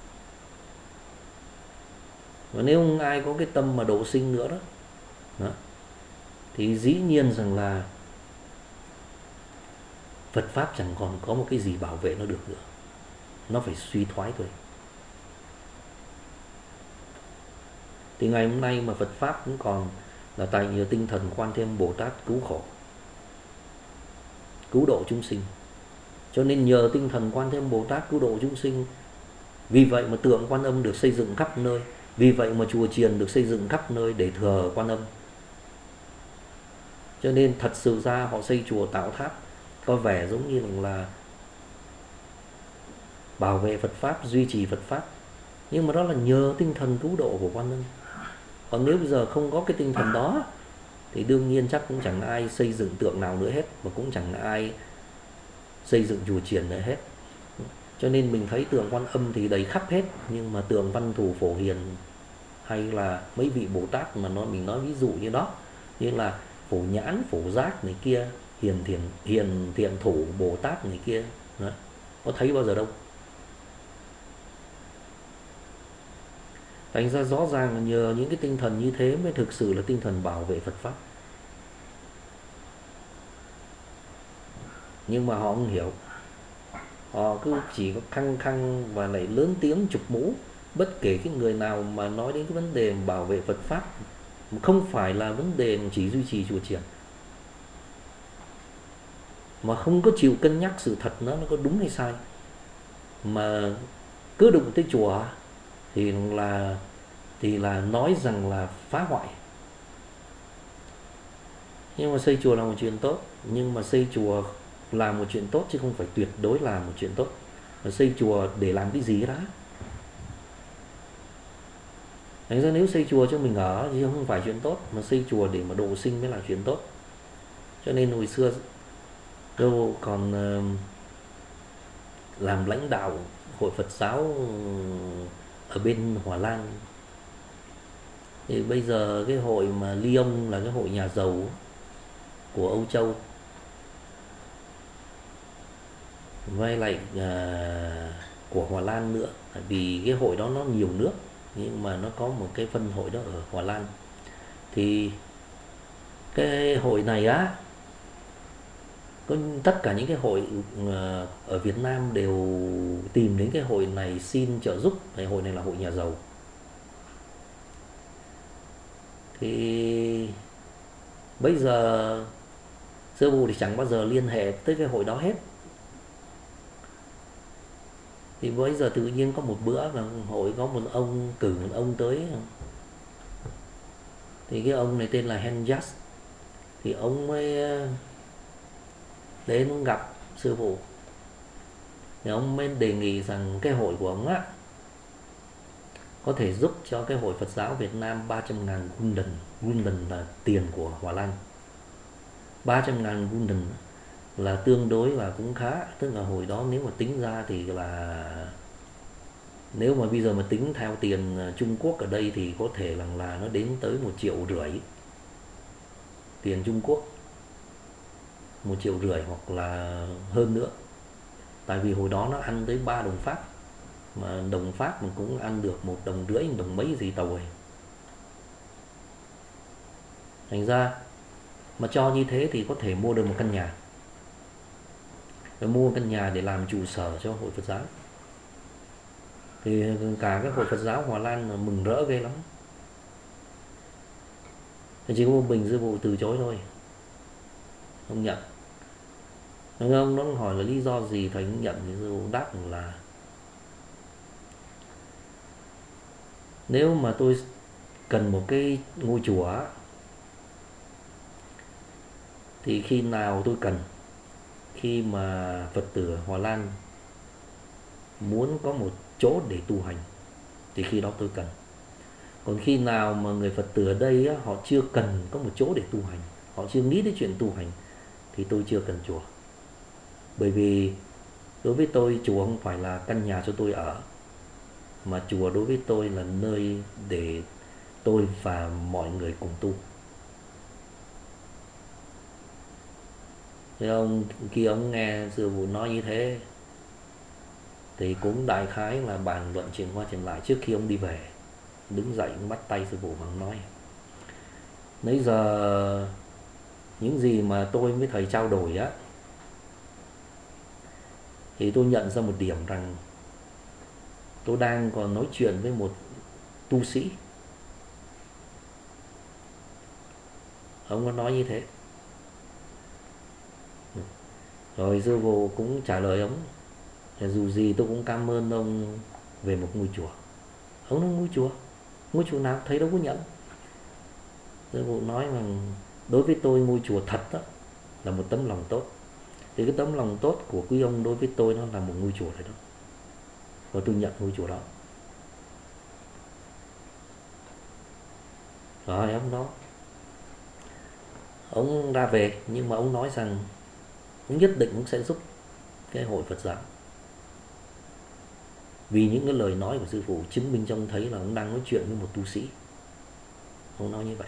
A: Và nếu không ai có cái tâm mà độ sinh nữa đó, thì dĩ nhiên rằng là Phật Pháp chẳng còn có một cái gì bảo vệ nó được nữa. Nó phải suy thoái thôi. Thì ngày hôm nay mà Phật Pháp cũng còn là tại nhờ tinh thần Quan Thế Âm Bồ Tát cứu khổ, cứu độ chúng sinh. Cho nên nhờ tinh thần Quan Thế Âm Bồ Tát cứu độ chúng sinh, vì vậy mà tượng Quan Âm được xây dựng khắp nơi, vì vậy mà chùa chiền được xây dựng khắp nơi để thờ Quan Âm. Cho nên thật sự ra họ xây chùa tạo tháp có vẻ giống như là bảo vệ Phật Pháp, duy trì Phật Pháp, nhưng mà đó là nhờ tinh thần cứu độ của Quan Âm. Còn nếu bây giờ không có cái tinh thần đó thì đương nhiên chắc cũng chẳng ai xây dựng tượng nào nữa hết, mà cũng chẳng ai xây dựng chùa chiền nữa hết. Cho nên mình thấy tượng Quan Âm thì đầy khắp hết, nhưng mà tượng Văn Thù Phổ Hiền hay là mấy vị Bồ Tát mà mình nói ví dụ như đó, như là Phổ Nhãn, Phổ Giác này kia, Hiền Thiện Thủ Bồ Tát này kia đó, có thấy bao giờ đâu. Thành ra rõ ràng là nhờ những cái tinh thần như thế mới thực sự là tinh thần bảo vệ Phật Pháp. Nhưng mà họ không hiểu, họ cứ chỉ có khăng khăng và lại lớn tiếng chụp mũ bất kể cái người nào mà nói đến cái vấn đề bảo vệ Phật Pháp, không phải là vấn đề chỉ duy trì chùa chiền, mà không có chịu cân nhắc sự thật nó có đúng hay sai, mà cứ đụng tới chùa thì là nói rằng là phá hoại. Nhưng mà xây chùa là một chuyện tốt, nhưng mà xây chùa là một chuyện tốt chứ không phải tuyệt đối là một chuyện tốt. Mà xây chùa để làm cái gì đó. Thành ra nếu xây chùa cho mình ở thì không phải chuyện tốt, mà xây chùa để mà độ sinh mới là chuyện tốt. Cho nên hồi xưa đâu còn làm lãnh đạo hội Phật giáo ở bên Hòa Lan, thì bây giờ cái hội mà Lyon là cái hội nhà giàu của Âu Châu, với lại của Hòa Lan nữa, tại vì cái hội đó nó nhiều nước nhưng mà nó có một cái phân hội đó ở Hòa Lan. Thì cái hội này á, có tất cả những cái hội ở Việt Nam đều tìm đến cái hội này xin trợ giúp. Cái hội này là hội nhà giàu. Thì bây giờ sư phụ thì chẳng bao giờ liên hệ tới cái hội đó hết. Thì bây giờ tự nhiên có một bữa là hội có một ông cử một ông tới, thì cái ông này tên là Henjaz, thì ông mới đến ông gặp sư phụ, thì ông mới đề nghị rằng cái hội của ông á có thể giúp cho cái hội Phật giáo Việt Nam 300.000 gulden. Gulden là tiền của Hòa Lan. 300.000 gulden là tương đối là cũng khá, tức là hồi đó nếu mà tính ra thì là, nếu mà bây giờ mà tính theo tiền Trung Quốc ở đây thì có thể là nó đến tới 1,5 triệu tiền Trung Quốc, 1,5 triệu hoặc là hơn nữa. Tại vì hồi đó nó ăn tới 3 đồng Pháp, mà đồng Pháp mình cũng ăn được 1,5 đồng, đồng mấy gì tàu ấy. Thành ra mà cho như thế thì có thể mua được một căn nhà, rồi mua căn nhà để làm trụ sở cho hội Phật giáo. Thì cả các hội Phật giáo Hòa Lan mừng rỡ ghê lắm. Thì chỉ có một mình sư phụ từ chối thôi, không nhận. Ông nó hỏi là lý do gì thầy không nhận, thì sư phụ đáp là nếu mà tôi cần một cái ngôi chùa thì khi nào tôi cần, khi mà Phật tử Hòa Lan muốn có một chỗ để tu hành thì khi đó tôi cần. Còn khi nào mà người Phật tử ở đây á, họ chưa cần có một chỗ để tu hành, họ chưa nghĩ đến chuyện tu hành, thì tôi chưa cần chùa. Bởi vì đối với tôi chùa không phải là căn nhà cho tôi ở, mà chùa đối với tôi là nơi để tôi và mọi người cùng tu. Thế ông kia ông nghe sư phụ nói như thế thì cũng đại khái là bàn luận chuyện qua chuyện lại. Trước khi ông đi về, đứng dậy ông bắt tay sư phụ và ông nói: nãy giờ những gì mà tôi với thầy trao đổi á, thì tôi nhận ra một điểm rằng tôi đang còn nói chuyện với một tu sĩ, Ông có nói như thế. Rồi sư phụ cũng trả lời ông, dù gì tôi cũng cảm ơn ông về một ngôi chùa. Ông nói ngôi chùa nào thầy đâu có nhận. Sư phụ nói rằng đối với tôi ngôi chùa thật đó là một tấm lòng tốt. Thì cái tấm lòng tốt của quý ông đối với tôi nó là một ngôi chùa rồi đó. Và tôi nhận ngôi chùa đó. Rồi ông đó, ông ra về, nhưng mà ông nói rằng ông nhất định cũng sẽ giúp cái hội Phật giáo. Vì những cái lời nói của sư phụ chứng minh cho ông thấy là ông đang nói chuyện với một tu sĩ. Ông nói như vậy.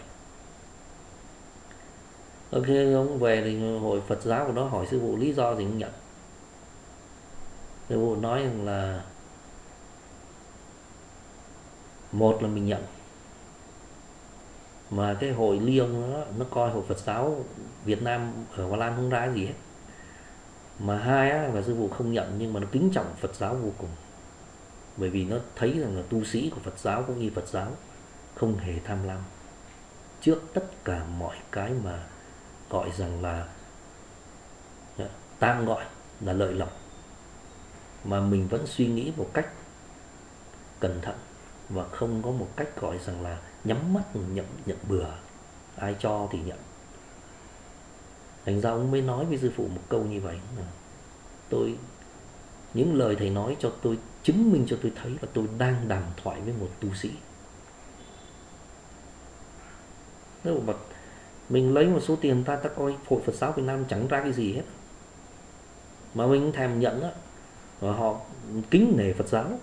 A: Ok, ông về thì hội Phật giáo của nó hỏi sư phụ lý do gì ông nhận. Sư phụ nói rằng là một là mình nhận, mà cái hội Lyon nó coi hội Phật giáo Việt Nam ở Hoa Lan không ra gì hết. Mà hai á, là sư phụ không nhận, nhưng mà nó kính trọng Phật giáo vô cùng. Bởi vì nó thấy rằng là tu sĩ của Phật giáo cũng như Phật giáo không hề tham lam trước tất cả mọi cái mà gọi rằng là tạm gọi là lợi lộc, mà mình vẫn suy nghĩ một cách cẩn thận và không có một cách gọi rằng là nhắm mắt nhận bừa, ai cho thì nhận. Thành ra ông mới nói với sư phụ một câu như vậy là những lời thầy nói cho tôi chứng minh cho tôi thấy là tôi đang đàm thoại với một tu sĩ. Nếu mà mình lấy một số tiền ta coi hội Phật giáo Việt Nam chẳng ra cái gì hết, mà mình thèm nhận á, và họ kính nể Phật giáo,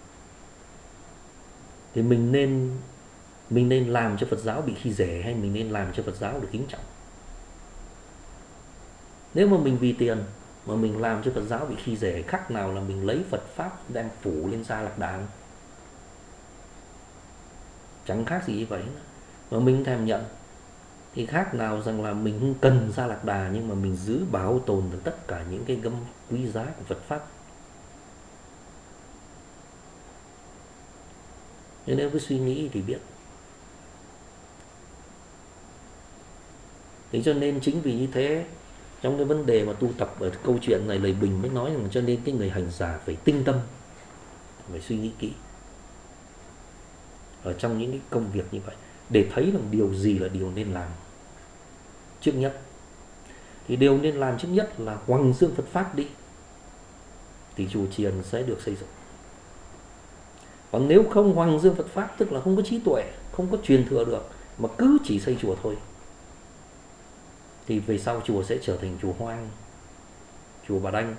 A: thì mình nên làm cho Phật giáo bị khi dễ, hay mình nên làm cho Phật giáo được kính trọng? Nếu mà mình vì tiền mà mình làm cho Phật giáo bị khi dễ, khác nào là mình lấy Phật pháp đem phủ lên Sa Lạc Đà. Chẳng khác gì như vậy. Mà mình thèm nhận thì khác nào rằng là mình không cần Sa Lạc Đà, nhưng mà mình giữ bảo tồn được tất cả những cái gấm quý giá của Phật pháp. Nên nếu cứ suy nghĩ thì biết. Thế cho nên chính vì như thế, trong cái vấn đề mà tu tập ở câu chuyện này, lời Bình mới nói rằng cho nên cái người hành giả phải tinh tâm, phải suy nghĩ kỹ ở trong những cái công việc như vậy, để thấy rằng điều gì là điều nên làm trước nhất. Thì điều nên làm trước nhất là hoằng dương Phật pháp đi, thì chùa chiền sẽ được xây dựng. Còn nếu không hoằng dương Phật pháp, tức là không có trí tuệ, không có truyền thừa được, mà cứ chỉ xây chùa thôi, thì về sau chùa sẽ trở thành chùa hoang, chùa Bà Đanh.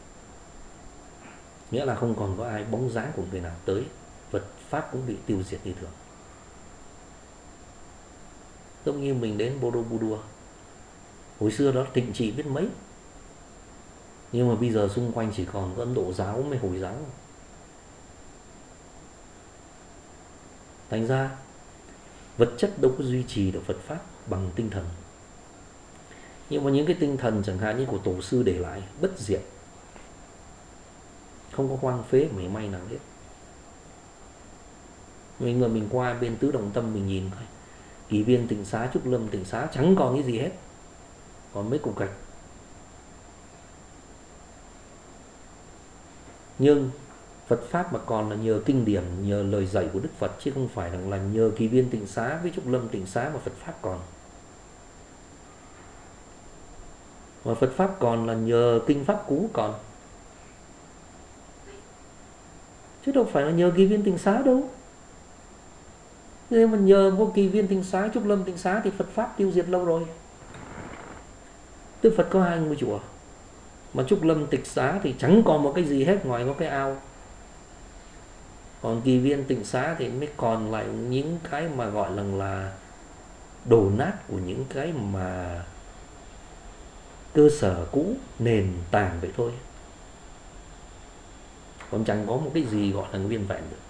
A: Nghĩa là không còn có ai bóng dáng của người nào tới, Phật pháp cũng bị tiêu diệt như thường. Giống như mình đến Borobudur, hồi xưa đó thịnh trị biết mấy, nhưng mà bây giờ xung quanh chỉ còn có Ấn Độ giáo với Hồi giáo. Thành ra vật chất đâu có duy trì được Phật pháp bằng tinh thần. Nhưng mà những cái tinh thần chẳng hạn như của tổ sư để lại bất diệt, không có hoang phế mảy may nào hết. Mình qua bên Tứ Đồng Tâm mình nhìn coi, Kỳ Viên Tịnh Xá, Trúc Lâm Tịnh Xá chẳng còn cái gì hết, còn mấy cục gạch. Nhưng Phật pháp mà còn là nhờ kinh điển, nhờ lời dạy của Đức Phật, chứ không phải là nhờ Kỳ Viên Tịnh Xá với Trúc Lâm Tịnh Xá mà Phật pháp còn. Mà Phật pháp còn là nhờ kinh pháp cú còn, chứ đâu phải là nhờ Kỳ Viên Tịnh Xá đâu. Nếu mà nhờ vô Kỳ Viên Tịnh Xá, Trúc Lâm Tịnh Xá thì Phật pháp tiêu diệt lâu rồi. Đức Phật có 2 ngôi chùa, mà Trúc Lâm Tịnh Xá thì chẳng còn một cái gì hết ngoài có cái ao. Còn Kỳ Viên Tịnh Xá thì mới còn lại những cái mà gọi là đổ nát của những cái mà cơ sở cũ, nền tảng vậy thôi, còn chẳng có một cái gì gọi là nguyên vẹn được.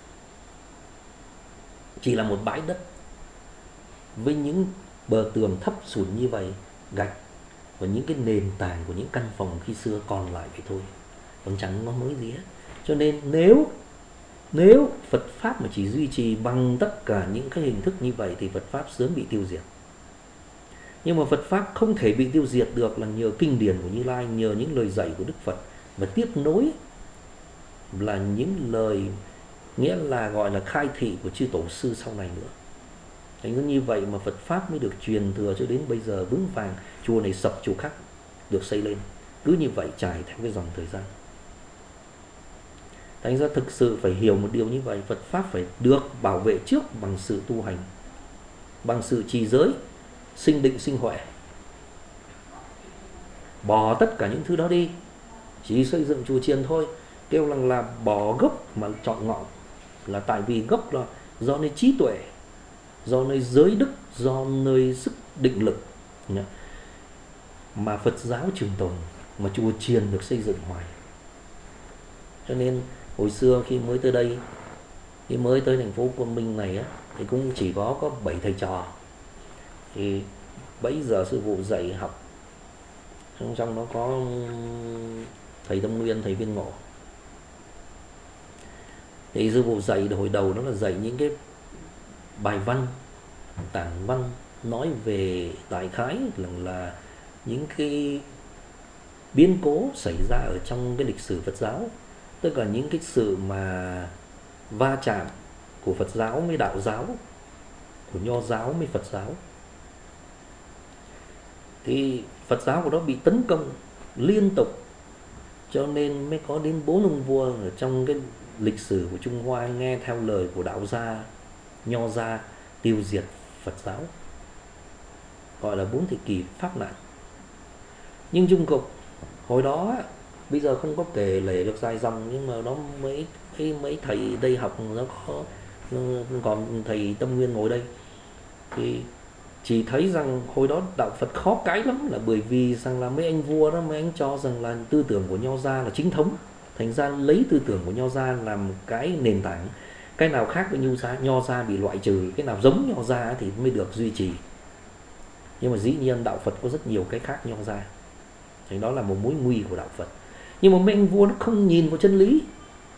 A: Chỉ là một bãi đất với những bờ tường thấp sùn như vậy, gạch, và những cái nền tảng của những căn phòng khi xưa còn lại vậy thôi, còn chẳng có mới gì hết. Cho nên nếu Phật pháp mà chỉ duy trì bằng tất cả những cái hình thức như vậy thì Phật pháp sớm bị tiêu diệt. Nhưng mà Phật Pháp không thể bị tiêu diệt được là nhờ kinh điển của Như Lai, nhờ những lời dạy của Đức Phật. Và tiếp nối là những lời, nghĩa là gọi là khai thị của chư tổ sư sau này nữa. Thành ra như vậy mà Phật Pháp mới được truyền thừa cho đến bây giờ vững vàng. Chùa này sập, chùa khác được xây lên. Cứ như vậy trải theo cái dòng thời gian. Thành ra thực sự phải hiểu một điều như vậy. Phật Pháp phải được bảo vệ trước bằng sự tu hành, bằng sự trì giới, sinh định sinh huệ. Bỏ tất cả những thứ đó đi, chỉ xây dựng chùa chiền thôi. Kêu là bỏ gốc mà chọn ngọn, là tại vì gốc là do nơi trí tuệ, do nơi giới đức, do nơi sức định lực mà Phật giáo trường tồn, mà chùa chiền được xây dựng hoài. Cho nên hồi xưa khi mới tới đây, khi mới tới thành phố Côn Minh này á, thì cũng chỉ có 7 thầy trò. Thì bấy giờ sư phụ dạy học, trong đó có thầy Tâm Nguyên, thầy Viên Ngộ. Thì sư phụ dạy hồi đầu đó là dạy những cái bài văn, tản văn, nói về đại khái là những cái biến cố xảy ra ở trong cái lịch sử Phật giáo, tức là những cái sự mà va chạm của Phật giáo với đạo giáo, của Nho giáo với Phật giáo. Thì Phật giáo của đó bị tấn công liên tục, cho nên mới có đến 4 ông vua ở trong cái lịch sử của Trung Hoa nghe theo lời của đạo gia, Nho gia tiêu diệt Phật giáo, gọi là 4 thời kỳ pháp nạn. Nhưng chung cục hồi đó, bây giờ không có kể lể được dài dòng, nhưng mà nó mấy thầy đây học nó có, còn thầy Tâm Nguyên ngồi đây thì chỉ thấy rằng hồi đó đạo Phật khó cãi lắm, là bởi vì rằng là mấy anh vua đó, mấy anh cho rằng là tư tưởng của Nho gia là chính thống, thành ra lấy tư tưởng của Nho gia làm cái nền tảng. Cái nào khác với Nho gia bị loại trừ, cái nào giống Nho gia thì mới được duy trì. Nhưng mà dĩ nhiên đạo Phật có rất nhiều cái khác Nho gia, thì đó là một mối nguy của đạo Phật. Nhưng mà mấy anh vua nó không nhìn vào chân lý,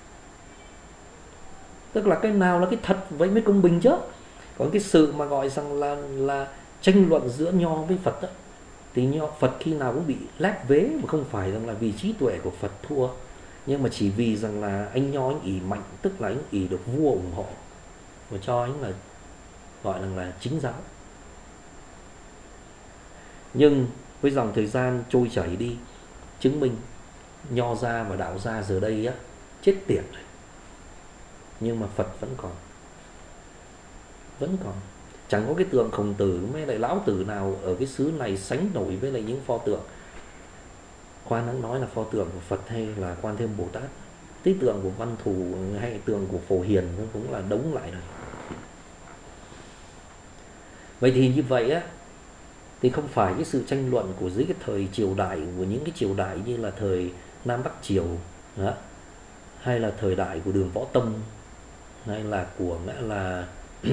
A: tức là cái nào là cái thật với mới công bình chứ. Còn cái sự mà gọi rằng là tranh luận giữa Nho với Phật đó, thì Phật khi nào cũng bị lép vế, mà không phải rằng là vì trí tuệ của Phật thua, nhưng mà chỉ vì rằng là anh Nho anh ỷ mạnh, tức là anh ỷ được vua ủng hộ và cho anh là gọi là chính giáo. Nhưng với dòng thời gian trôi chảy đi, chứng minh Nho gia và đạo gia giờ đây á chết tiệt rồi, nhưng mà Phật vẫn còn. Chẳng có cái tượng Khổng Tử với lại Lão Tử nào ở cái xứ này sánh nổi với lại những pho tượng. Khoan hãng nói là pho tượng của Phật hay là Quan Thế Âm Bồ Tát, tí tượng của Văn Thù hay tượng của Phổ Hiền nó cũng là đống lại rồi. Vậy thì như vậy á, thì không phải cái sự tranh luận của dưới cái thời triều đại, của những cái triều đại như là thời Nam Bắc Triều đó, hay là thời đại của Đường Võ Tông, hay là của là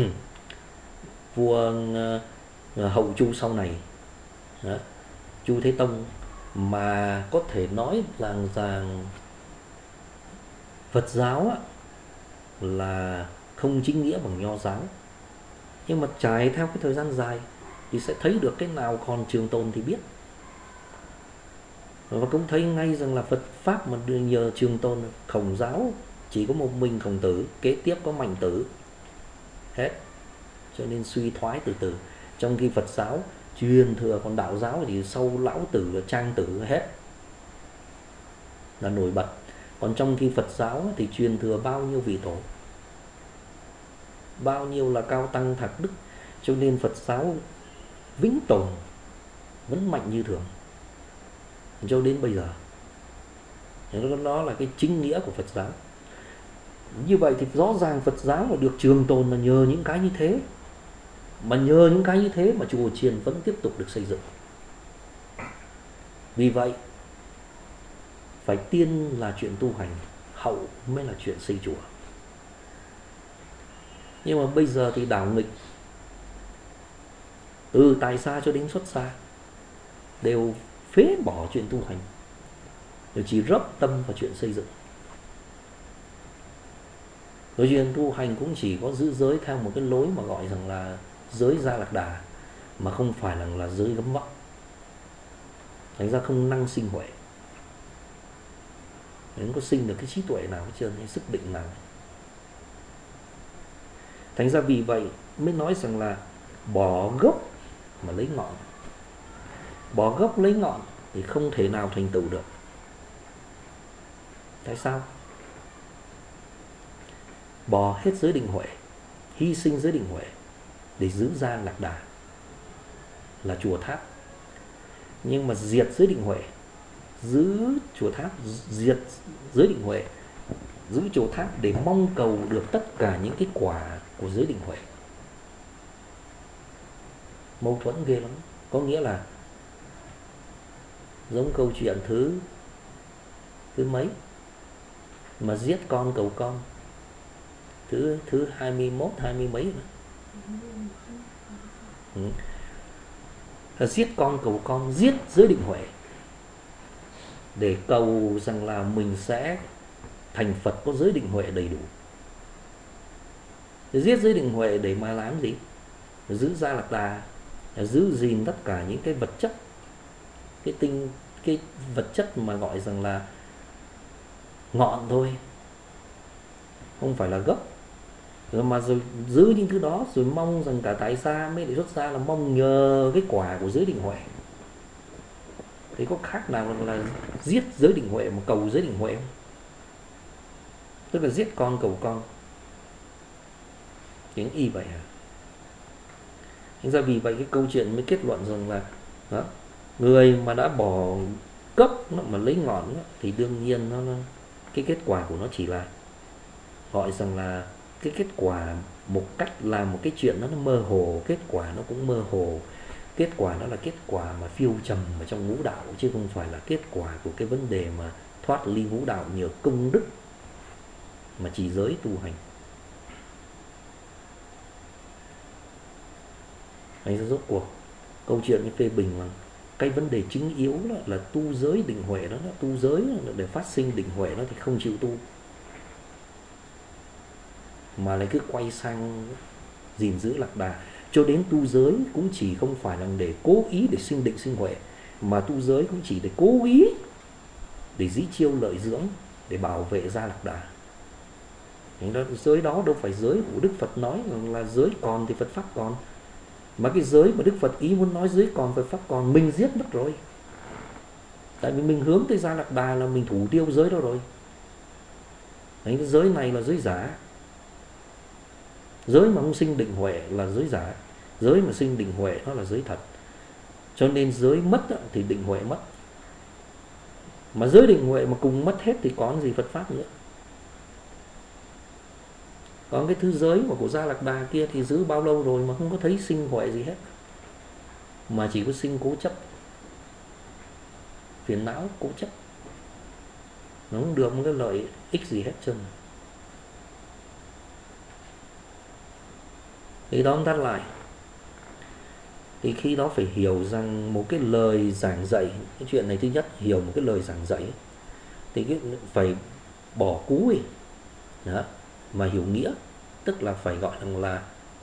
A: vua Hậu Chu sau này đó, Chu Thế Tông, mà có thể nói rằng Phật giáo á, là không chính nghĩa bằng Nho giáo. Nhưng mà trải theo cái thời gian dài thì sẽ thấy được cái nào còn trường tồn thì biết. Và cũng thấy ngay rằng là Phật Pháp mà nhờ trường tồn. Khổng giáo chỉ có một mình Khổng Tử, kế tiếp có Mạnh Tử, hết. Cho nên suy thoái từ từ. Trong khi Phật giáo truyền thừa, còn đạo giáo thì sau Lão Tử là Trang Tử hết, là nổi bật. Còn trong khi Phật giáo thì truyền thừa bao nhiêu vị tổ, bao nhiêu là cao tăng thạc đức, cho nên Phật giáo vĩnh tồn, vẫn mạnh như thường cho đến bây giờ. Đó là cái chính nghĩa của Phật giáo. Như vậy thì rõ ràng Phật giáo mà được trường tồn là nhờ những cái như thế. Mà nhờ những cái như thế mà chùa chiền vẫn tiếp tục được xây dựng. Vì vậy phải tiên là chuyện tu hành, hậu mới là chuyện xây chùa. Nhưng mà bây giờ thì đảo nghịch, từ tại xa cho đến xuất xa đều phế bỏ chuyện tu hành, rồi chỉ rấp tâm vào chuyện xây dựng. Rồi chuyện tu hành cũng chỉ có giữ giới theo một cái lối mà gọi rằng là giới Gia Lạc Đà, mà không phải là giới gấm vóc. Thành ra không năng sinh huệ, không có sinh được cái trí tuệ nào hết trơn, hay sức định nào. Thành ra vì vậy mới nói rằng là bỏ gốc mà lấy ngọn. Bỏ gốc lấy ngọn thì không thể nào thành tựu được. Tại sao? Bỏ hết giới định huệ, hy sinh giới định huệ để giữ gia lạc đà là chùa tháp. Nhưng mà diệt giới định huệ, giữ chùa tháp, diệt giới định huệ, giữ chùa tháp để mong cầu được tất cả những cái quả của giới định huệ. Mâu thuẫn ghê lắm. Có nghĩa là giống câu chuyện thứ mấy mà giết con cầu con, thứ 21, 20 mấy nữa. Là giết con cầu con, giết giới định huệ để cầu rằng là mình sẽ thành Phật có giới định huệ đầy đủ. Giết giới định huệ để mà làm gì? Giữ gia lạc đà, giữ gìn tất cả những cái vật chất, cái vật chất mà gọi rằng là ngọn thôi, không phải là gốc. Rồi mà rồi giữ những thứ đó, rồi mong rằng cả tại gia mới để xuất ra là mong nhờ cái quả của giới định huệ. Thế có khác nào là giết giới định huệ mà cầu giới định huệ không? Tức là giết con cầu con. Tiếng y vậy à? Thành ra vì vậy cái câu chuyện mới kết luận rằng là đó, người mà đã bỏ gốc mà lấy ngọn thì đương nhiên cái kết quả của nó chỉ là gọi rằng là cái kết quả một cách làm một cái chuyện nó mơ hồ, kết quả nó cũng mơ hồ. Kết quả nó là kết quả mà phiêu trầm ở trong ngũ đạo, chứ không phải là kết quả của cái vấn đề mà thoát ly ngũ đạo nhờ công đức mà chỉ giới tu hành. Thành ra rốt cuộc câu chuyện như phê bình là cái vấn đề chính yếu là tu giới định huệ đó, tu giới để phát sinh định huệ nó thì không chịu tu, mà lại cứ quay sang gìn giữ lạc đà. Cho đến tu giới cũng chỉ không phải là để cố ý để sinh định sinh huệ, mà tu giới cũng chỉ để cố ý để dĩ chiêu lợi dưỡng, để bảo vệ gia lạc đà. Giới đó đâu phải giới của Đức Phật nói là giới còn thì Phật Pháp còn. Mà cái giới mà Đức Phật ý muốn nói giới còn Phật Pháp còn, mình giết mất rồi. Tại vì mình hướng tới gia lạc đà là mình thủ tiêu giới đó rồi. Đấy, giới này là giới giả. Giới mà không sinh định huệ là giới giả. Giới mà sinh định huệ nó là giới thật. Cho nên giới mất thì định huệ mất. Mà giới định huệ mà cùng mất hết thì có gì Phật Pháp nữa. Còn cái thứ giới mà của gia lạc đà kia thì giữ bao lâu rồi mà không có thấy sinh huệ gì hết, mà chỉ có sinh cố chấp, phiền não cố chấp, nó không được một cái lợi ích gì hết trơn. Thì đó tắt lại, thì khi đó phải hiểu rằng một cái lời giảng dạy, cái chuyện này thứ nhất hiểu một cái lời giảng dạy thì cái phải bỏ cú đi đó, mà hiểu nghĩa, tức là phải gọi là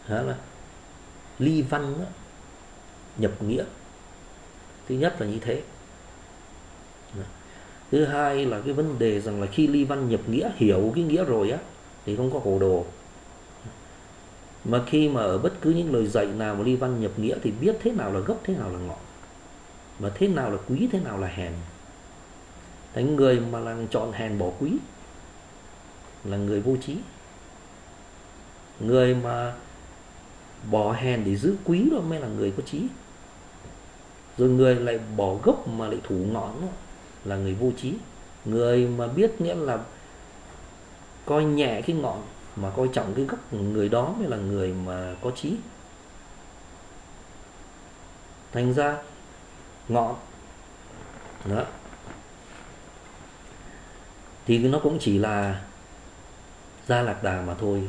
A: ly văn đó, nhập nghĩa. Thứ nhất là như thế. Thứ hai là cái vấn đề rằng là khi ly văn nhập nghĩa, hiểu cái nghĩa rồi á thì không có hồ đồ. Mà khi mà ở bất cứ những lời dạy nào mà ly văn nhập nghĩa thì biết thế nào là gốc, thế nào là ngọn, mà thế nào là quý, thế nào là hèn. Thành người mà là chọn hèn bỏ quý là người vô trí. Người mà bỏ hèn để giữ quý đó mới là người có trí. Rồi người lại bỏ gốc mà lại thủ ngọn đó là người vô trí. Người mà biết nghĩa là coi nhẹ cái ngọn mà coi trọng cái gốc, người đó mới là người mà có trí. Thành ra ngọn đó thì nó cũng chỉ là gia lạc đà mà thôi,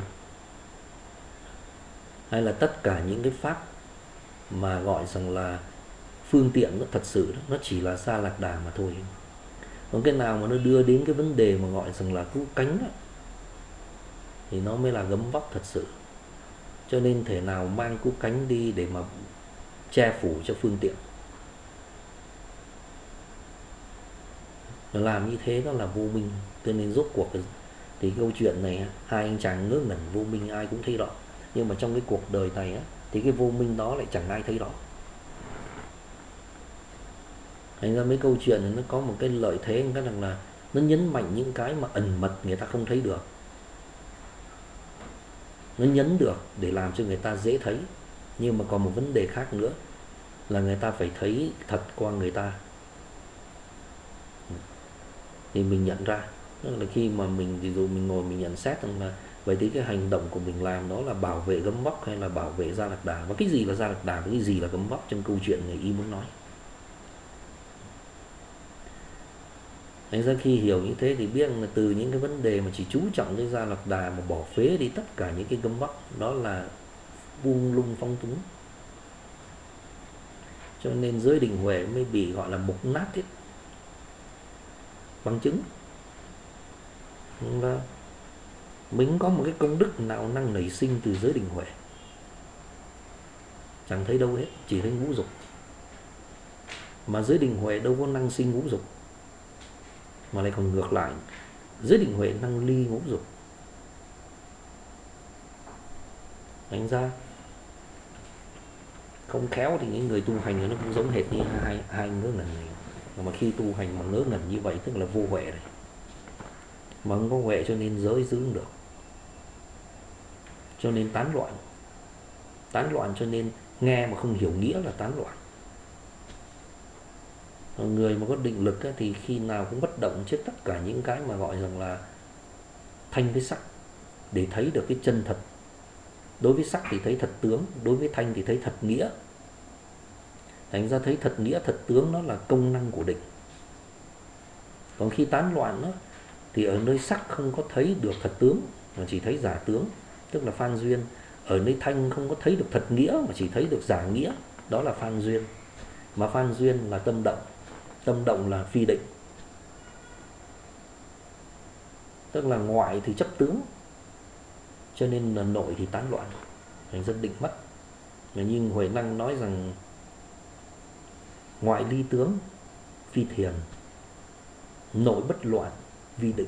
A: hay là tất cả những cái pháp mà gọi rằng là phương tiện nó thật sự đó, nó chỉ là gia lạc đà mà thôi. Còn cái nào mà nó đưa đến cái vấn đề mà gọi rằng là cứu cánh đó, thì nó mới là gấm vóc thật sự. Cho nên thể nào mang cứu cánh đi để mà che phủ cho phương tiện. Làm như thế đó là vô minh. Cho nên rốt cuộc thì câu chuyện này hai anh chàng ngớ ngẩn vô minh ai cũng thấy rõ, nhưng mà trong cái cuộc đời này thì cái vô minh đó lại chẳng ai thấy rõ. Thành ra mấy câu chuyện này nó có một cái lợi thế, cái rằng là nó nhấn mạnh những cái mà ẩn mật người ta không thấy được, nó nhấn được để làm cho người ta dễ thấy. Nhưng mà còn một vấn đề khác nữa là người ta phải thấy thật qua người ta thì mình nhận ra. Tức là khi mà mình ví dụ mình ngồi mình nhận xét rằng là vậy thì cái hành động của mình làm đó là bảo vệ gấm vóc hay là bảo vệ Gia Lạc Đà, và cái gì là Gia Lạc Đà và cái gì là gấm vóc trong câu chuyện người y muốn nói. Thành ra khi hiểu như thế thì biết là từ những cái vấn đề mà chỉ chú trọng cái Gia Lạc Đà mà bỏ phế đi tất cả những cái gấm vóc, đó là buông lung phong túng. Cho nên giới Định Huệ mới bị gọi là mục nát hết. Bằng chứng là mình có một cái công đức nào năng nảy sinh từ giới Định Huệ, chẳng thấy đâu hết, chỉ thấy ngũ dục. Mà giới Định Huệ đâu có năng sinh ngũ dục, mà lại còn ngược lại, giới Định Huệ năng ly ngũ dục. Thành ra không khéo thì những người tu hành nó cũng giống hệt như hai ngớ ngẩn này. Mà khi tu hành mà ngớ ngẩn như vậy tức là vô huệ này. Mà không có huệ cho nên giới giữ không được, cho nên tán loạn. Tán loạn cho nên nghe mà không hiểu nghĩa là tán loạn. Người mà có định lực thì khi nào cũng bất động trước tất cả những cái mà gọi rằng là thanh với sắc, để thấy được cái chân thật. Đối với sắc thì thấy thật tướng, đối với thanh thì thấy thật nghĩa. Thành ra thấy thật nghĩa, thật tướng nó là công năng của định. Còn khi tán loạn đó, thì ở nơi sắc không có thấy được thật tướng mà chỉ thấy giả tướng, tức là phan duyên. Ở nơi thanh không có thấy được thật nghĩa mà chỉ thấy được giả nghĩa, đó là phan duyên. Mà phan duyên là tâm động, tâm động là phi định, tức là ngoại thì chấp tướng, cho nên là nội thì tán loạn, thành ra định mất. Nhưng Huệ Năng nói rằng ngoại ly tướng phi thiền, nội bất loạn vi định.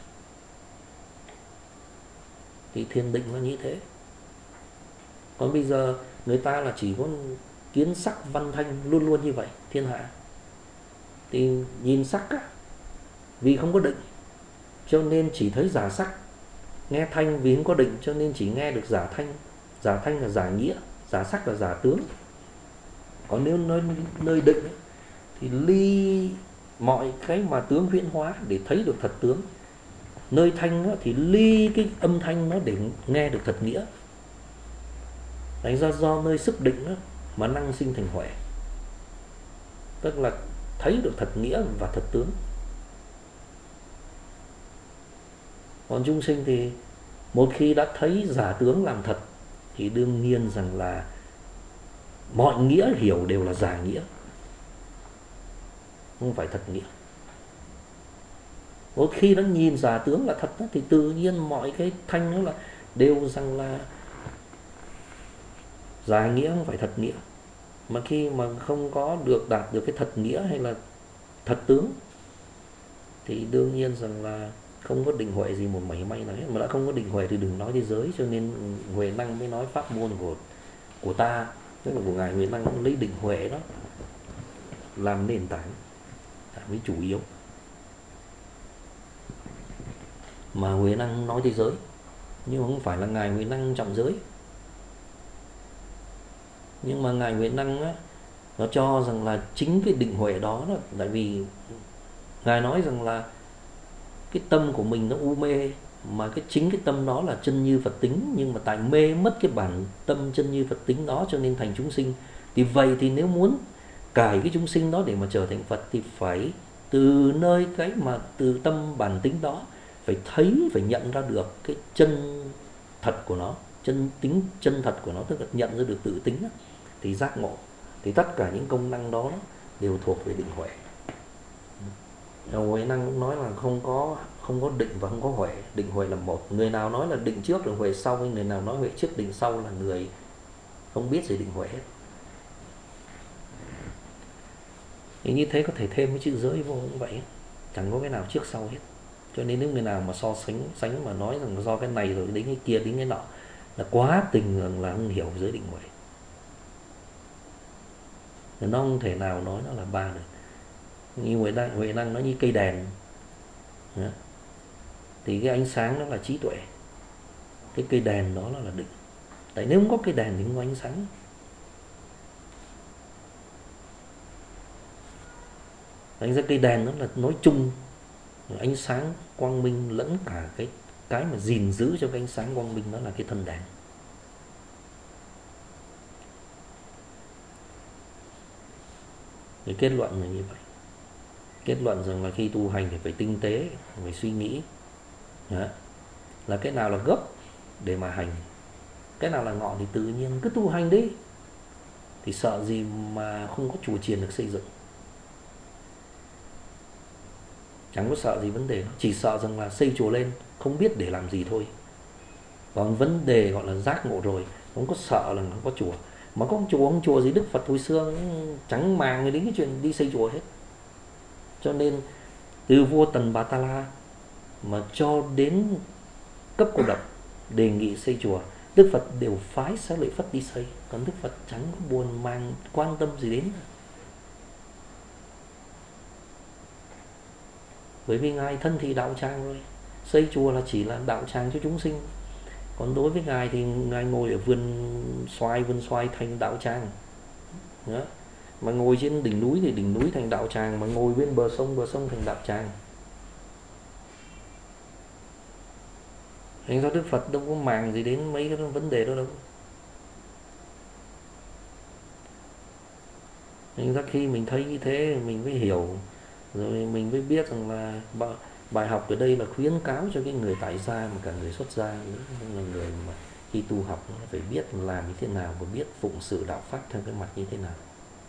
A: Thì thiền định nó như thế. Còn bây giờ người ta là chỉ có kiến sắc văn thanh luôn luôn như vậy thiên hạ, thì nhìn sắc vì không có định cho nên chỉ thấy giả sắc, nghe thanh vì không có định cho nên chỉ nghe được giả thanh. Giả thanh là giả nghĩa, giả sắc là giả tướng. Còn nếu nơi định thì ly mọi cái mà tướng huyễn hóa để thấy được thật tướng. Nơi thanh thì ly cái âm thanh nó để nghe được thật nghĩa. Thành ra do nơi sức định mà năng sinh thành huệ, tức là thấy được thật nghĩa và thật tướng. Còn chúng sinh thì một khi đã thấy giả tướng làm thật thì đương nhiên rằng là mọi nghĩa hiểu đều là giả nghĩa, không phải thật nghĩa. Một khi nó nhìn giả tướng là thật thì tự nhiên mọi cái thanh nó là đều rằng là giả nghĩa không phải thật nghĩa. Mà khi mà không có được đạt được cái thật nghĩa hay là thật tướng thì đương nhiên rằng là không có định huệ gì một mảy may nào hết. Mà đã không có định huệ thì đừng nói thế giới. Cho nên Huệ Năng mới nói pháp môn của ta, tức là của ngài Huệ Năng, lấy định huệ đó làm nền tảng, mới chủ yếu. Mà Huệ Năng nói thế giới, nhưng không phải là ngài Huệ Năng trọng giới. Nhưng mà ngài Huệ Năng nó cho rằng là chính cái định huệ đó, tại vì ngài nói rằng là cái tâm của mình nó u mê, mà chính cái tâm đó là chân như Phật tính, nhưng mà tại mê mất cái bản tâm chân như Phật tính đó cho nên thành chúng sinh. Thì vậy thì nếu muốn cải cái chúng sinh đó để mà trở thành Phật thì phải từ nơi cái mà từ tâm bản tính đó, phải thấy, phải nhận ra được cái chân thật của nó, chân thật của nó, tức là nhận ra được tự tính đó, thì giác ngộ. Thì tất cả những công năng đó đều thuộc về định huệ. Huệ Năng cũng nói là không có định và không có huệ. Định huệ là một. Người nào nói là định trước rồi huệ sau, người nào nói huệ trước định sau là người không biết gì định huệ hết. Thì như thế có thể thêm cái chữ giới vô cũng vậy, chẳng có cái nào trước sau hết. Cho nên nếu người nào mà so sánh mà nói rằng do cái này rồi đến cái kia đến cái nọ là quá tình là không hiểu giới định huệ. Nó không thể nào nói nó là ba được. Như Huệ Năng nói như cây đèn. Đó. Thì cái ánh sáng đó là trí tuệ, cái cây đèn đó là định. Tại nếu không có cây đèn thì không có ánh sáng. Đánh ra cây đèn đó là nói chung, ánh sáng quang minh lẫn cả cái mà gìn giữ cho cái ánh sáng quang minh đó là cái thân đèn. Thì kết luận là như vậy. Kết luận rằng là khi tu hành thì phải tinh tế, phải suy nghĩ. Đó. Là cái nào là gốc để mà hành, cái nào là ngọn thì tự nhiên cứ tu hành đi. Thì sợ gì mà không có chùa chiền được xây dựng. Chẳng có sợ gì vấn đề đó. Chỉ sợ rằng là xây chùa lên không biết để làm gì thôi. Còn vấn đề gọi là giác ngộ rồi, không có sợ là không có chùa. Mà có ông chùa gì Đức Phật hồi xưa chẳng màng đến cái chuyện đi xây chùa hết. Cho nên từ vua Tần Bà Ta La mà cho đến cấp cô độc đề nghị xây chùa, Đức Phật đều phái Xá Lợi Phất đi xây. Còn Đức Phật chẳng có buồn mang quan tâm gì đến. Bởi vì Ngài thân thì đạo tràng rồi, xây chùa là chỉ là đạo tràng cho chúng sinh. Còn đối với Ngài thì Ngài ngồi ở vườn xoài thành đạo tràng. Đó. Mà ngồi trên đỉnh núi thì đỉnh núi thành đạo tràng, mà ngồi bên bờ sông thành đạo tràng. Thành ra Đức Phật đâu có màng gì đến mấy cái vấn đề đó đâu. Thành ra khi mình thấy như thế mình mới hiểu, rồi mình mới biết rằng là bài học ở đây là khuyến cáo cho cái người tại gia mà cả người xuất gia nữa, là người mà khi tu học phải biết làm như thế nào và biết phụng sự đạo pháp theo cái mặt như thế nào.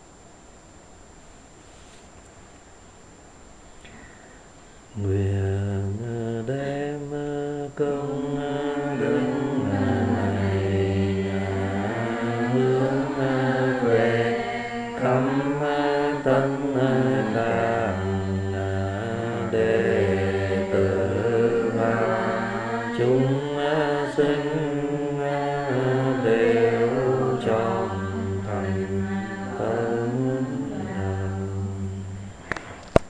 A: Nguyện đem công đức này hướng về khắp tất cả đệ tử chúng sinh